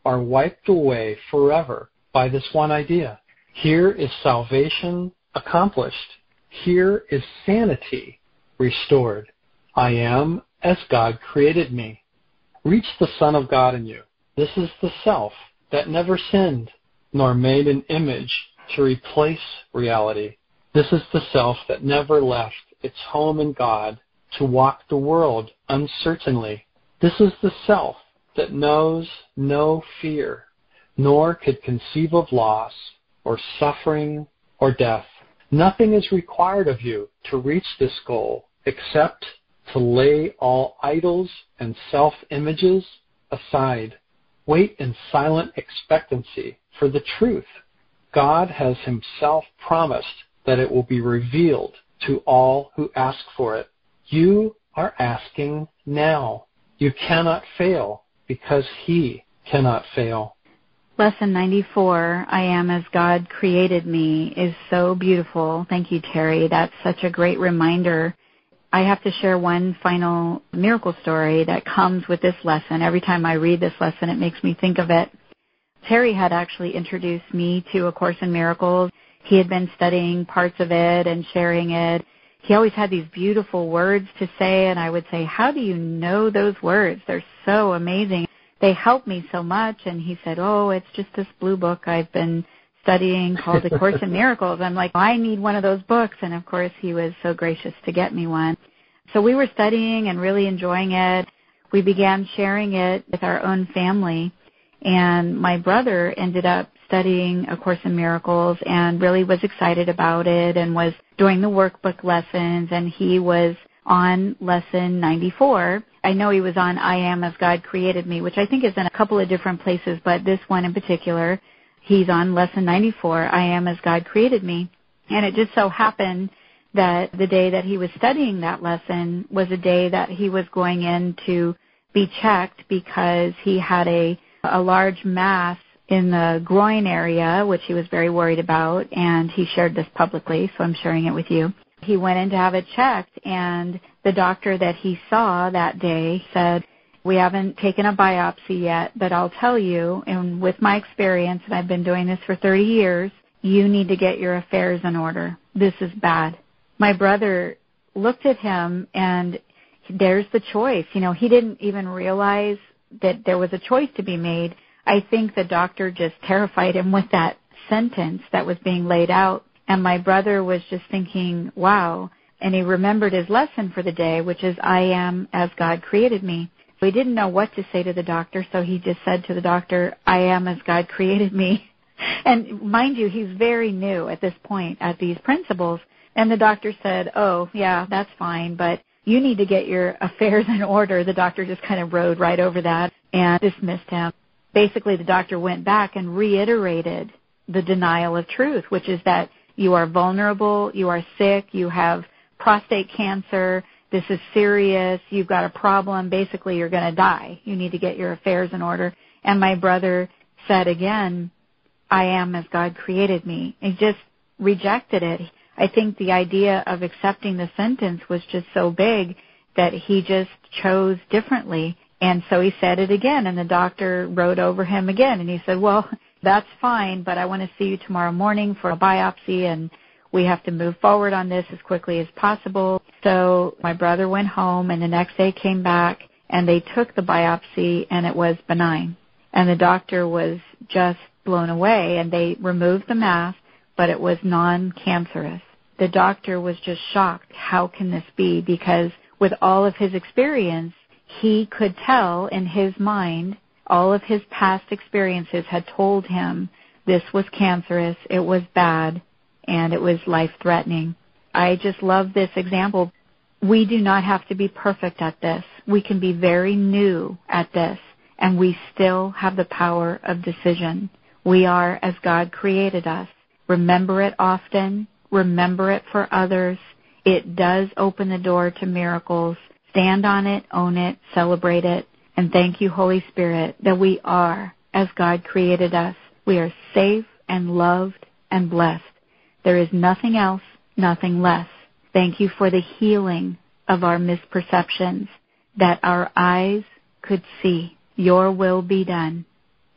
are wiped away forever by this one idea. Here is salvation accomplished. Here is sanity restored. I am as God created me. Reach the Son of God in you. This is the self that never sinned, nor made an image to replace reality. This is the self that never left its home in God to walk the world uncertainly. This is the self that knows no fear, nor could conceive of loss or suffering or death. Nothing is required of you to reach this goal except to lay all idols and self-images aside. Wait in silent expectancy for the truth. God has himself promised that it will be revealed to all who ask for it. You are asking now. You cannot fail because he cannot fail. Lesson 94, I am as God created me, is so beautiful. Thank you, Terry. That's such a great reminder. I have to share one final miracle story that comes with this lesson. Every time I read this lesson, it makes me think of it. Terry had actually introduced me to A Course in Miracles. He had been studying parts of it and sharing it. He always had these beautiful words to say, and I would say, how do you know those words? They're so amazing. They help me so much. And he said, oh, it's just this blue book I've been studying called A Course in Miracles. I'm like, I need one of those books. And of course, he was so gracious to get me one. So we were studying and really enjoying it. We began sharing it with our own family. And my brother ended up studying A Course in Miracles and really was excited about it and was doing the workbook lessons, and he was on lesson 94. I know he was on I Am as God Created Me, which I think is in a couple of different places, but this one in particular, he's on lesson 94, I Am as God Created Me. And it just so happened that the day that he was studying that lesson was a day that he was going in to be checked because he had a large mass in the groin area, which he was very worried about, and he shared this publicly, so I'm sharing it with you. He went in to have it checked, and the doctor that he saw that day said, we haven't taken a biopsy yet, but I'll tell you, and with my experience, and I've been doing this for 30 years, you need to get your affairs in order. This is bad. My brother looked at him, and there's the choice. You know, he didn't even realize that there was a choice to be made. I think the doctor just terrified him with that sentence that was being laid out. And my brother was just thinking, wow. And he remembered his lesson for the day, which is, I am as God created me. So he didn't know what to say to the doctor, so he just said to the doctor, I am as God created me. And mind you, he's very new at this point at these principles. And the doctor said, oh, yeah, that's fine, but you need to get your affairs in order. The doctor just kind of rode right over that and dismissed him. Basically, the doctor went back and reiterated the denial of truth, which is that you are vulnerable, you are sick, you have prostate cancer, this is serious, you've got a problem, basically you're going to die. You need to get your affairs in order. And my brother said again, I am as God created me. He just rejected it. I think the idea of accepting the sentence was just so big that he just chose differently. And so he said it again, and the doctor rode over him again. And he said, well, that's fine, but I want to see you tomorrow morning for a biopsy, and we have to move forward on this as quickly as possible. So my brother went home, and the next day came back, and they took the biopsy, and it was benign. And the doctor was just blown away, and they removed the mass, but it was non-cancerous. The doctor was just shocked. How can this be? Because with all of his experience, he could tell in his mind, all of his past experiences had told him this was cancerous, it was bad, and it was life-threatening. I just love this example. We do not have to be perfect at this. We can be very new at this, and we still have the power of decision. We are as God created us. Remember it often. Remember it for others. It does open the door to miracles. Stand on it, own it, celebrate it, and thank you, Holy Spirit, that we are as God created us. We are safe and loved and blessed. There is nothing else, nothing less. Thank you for the healing of our misperceptions, that our eyes could see. Your will be done.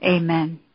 Amen.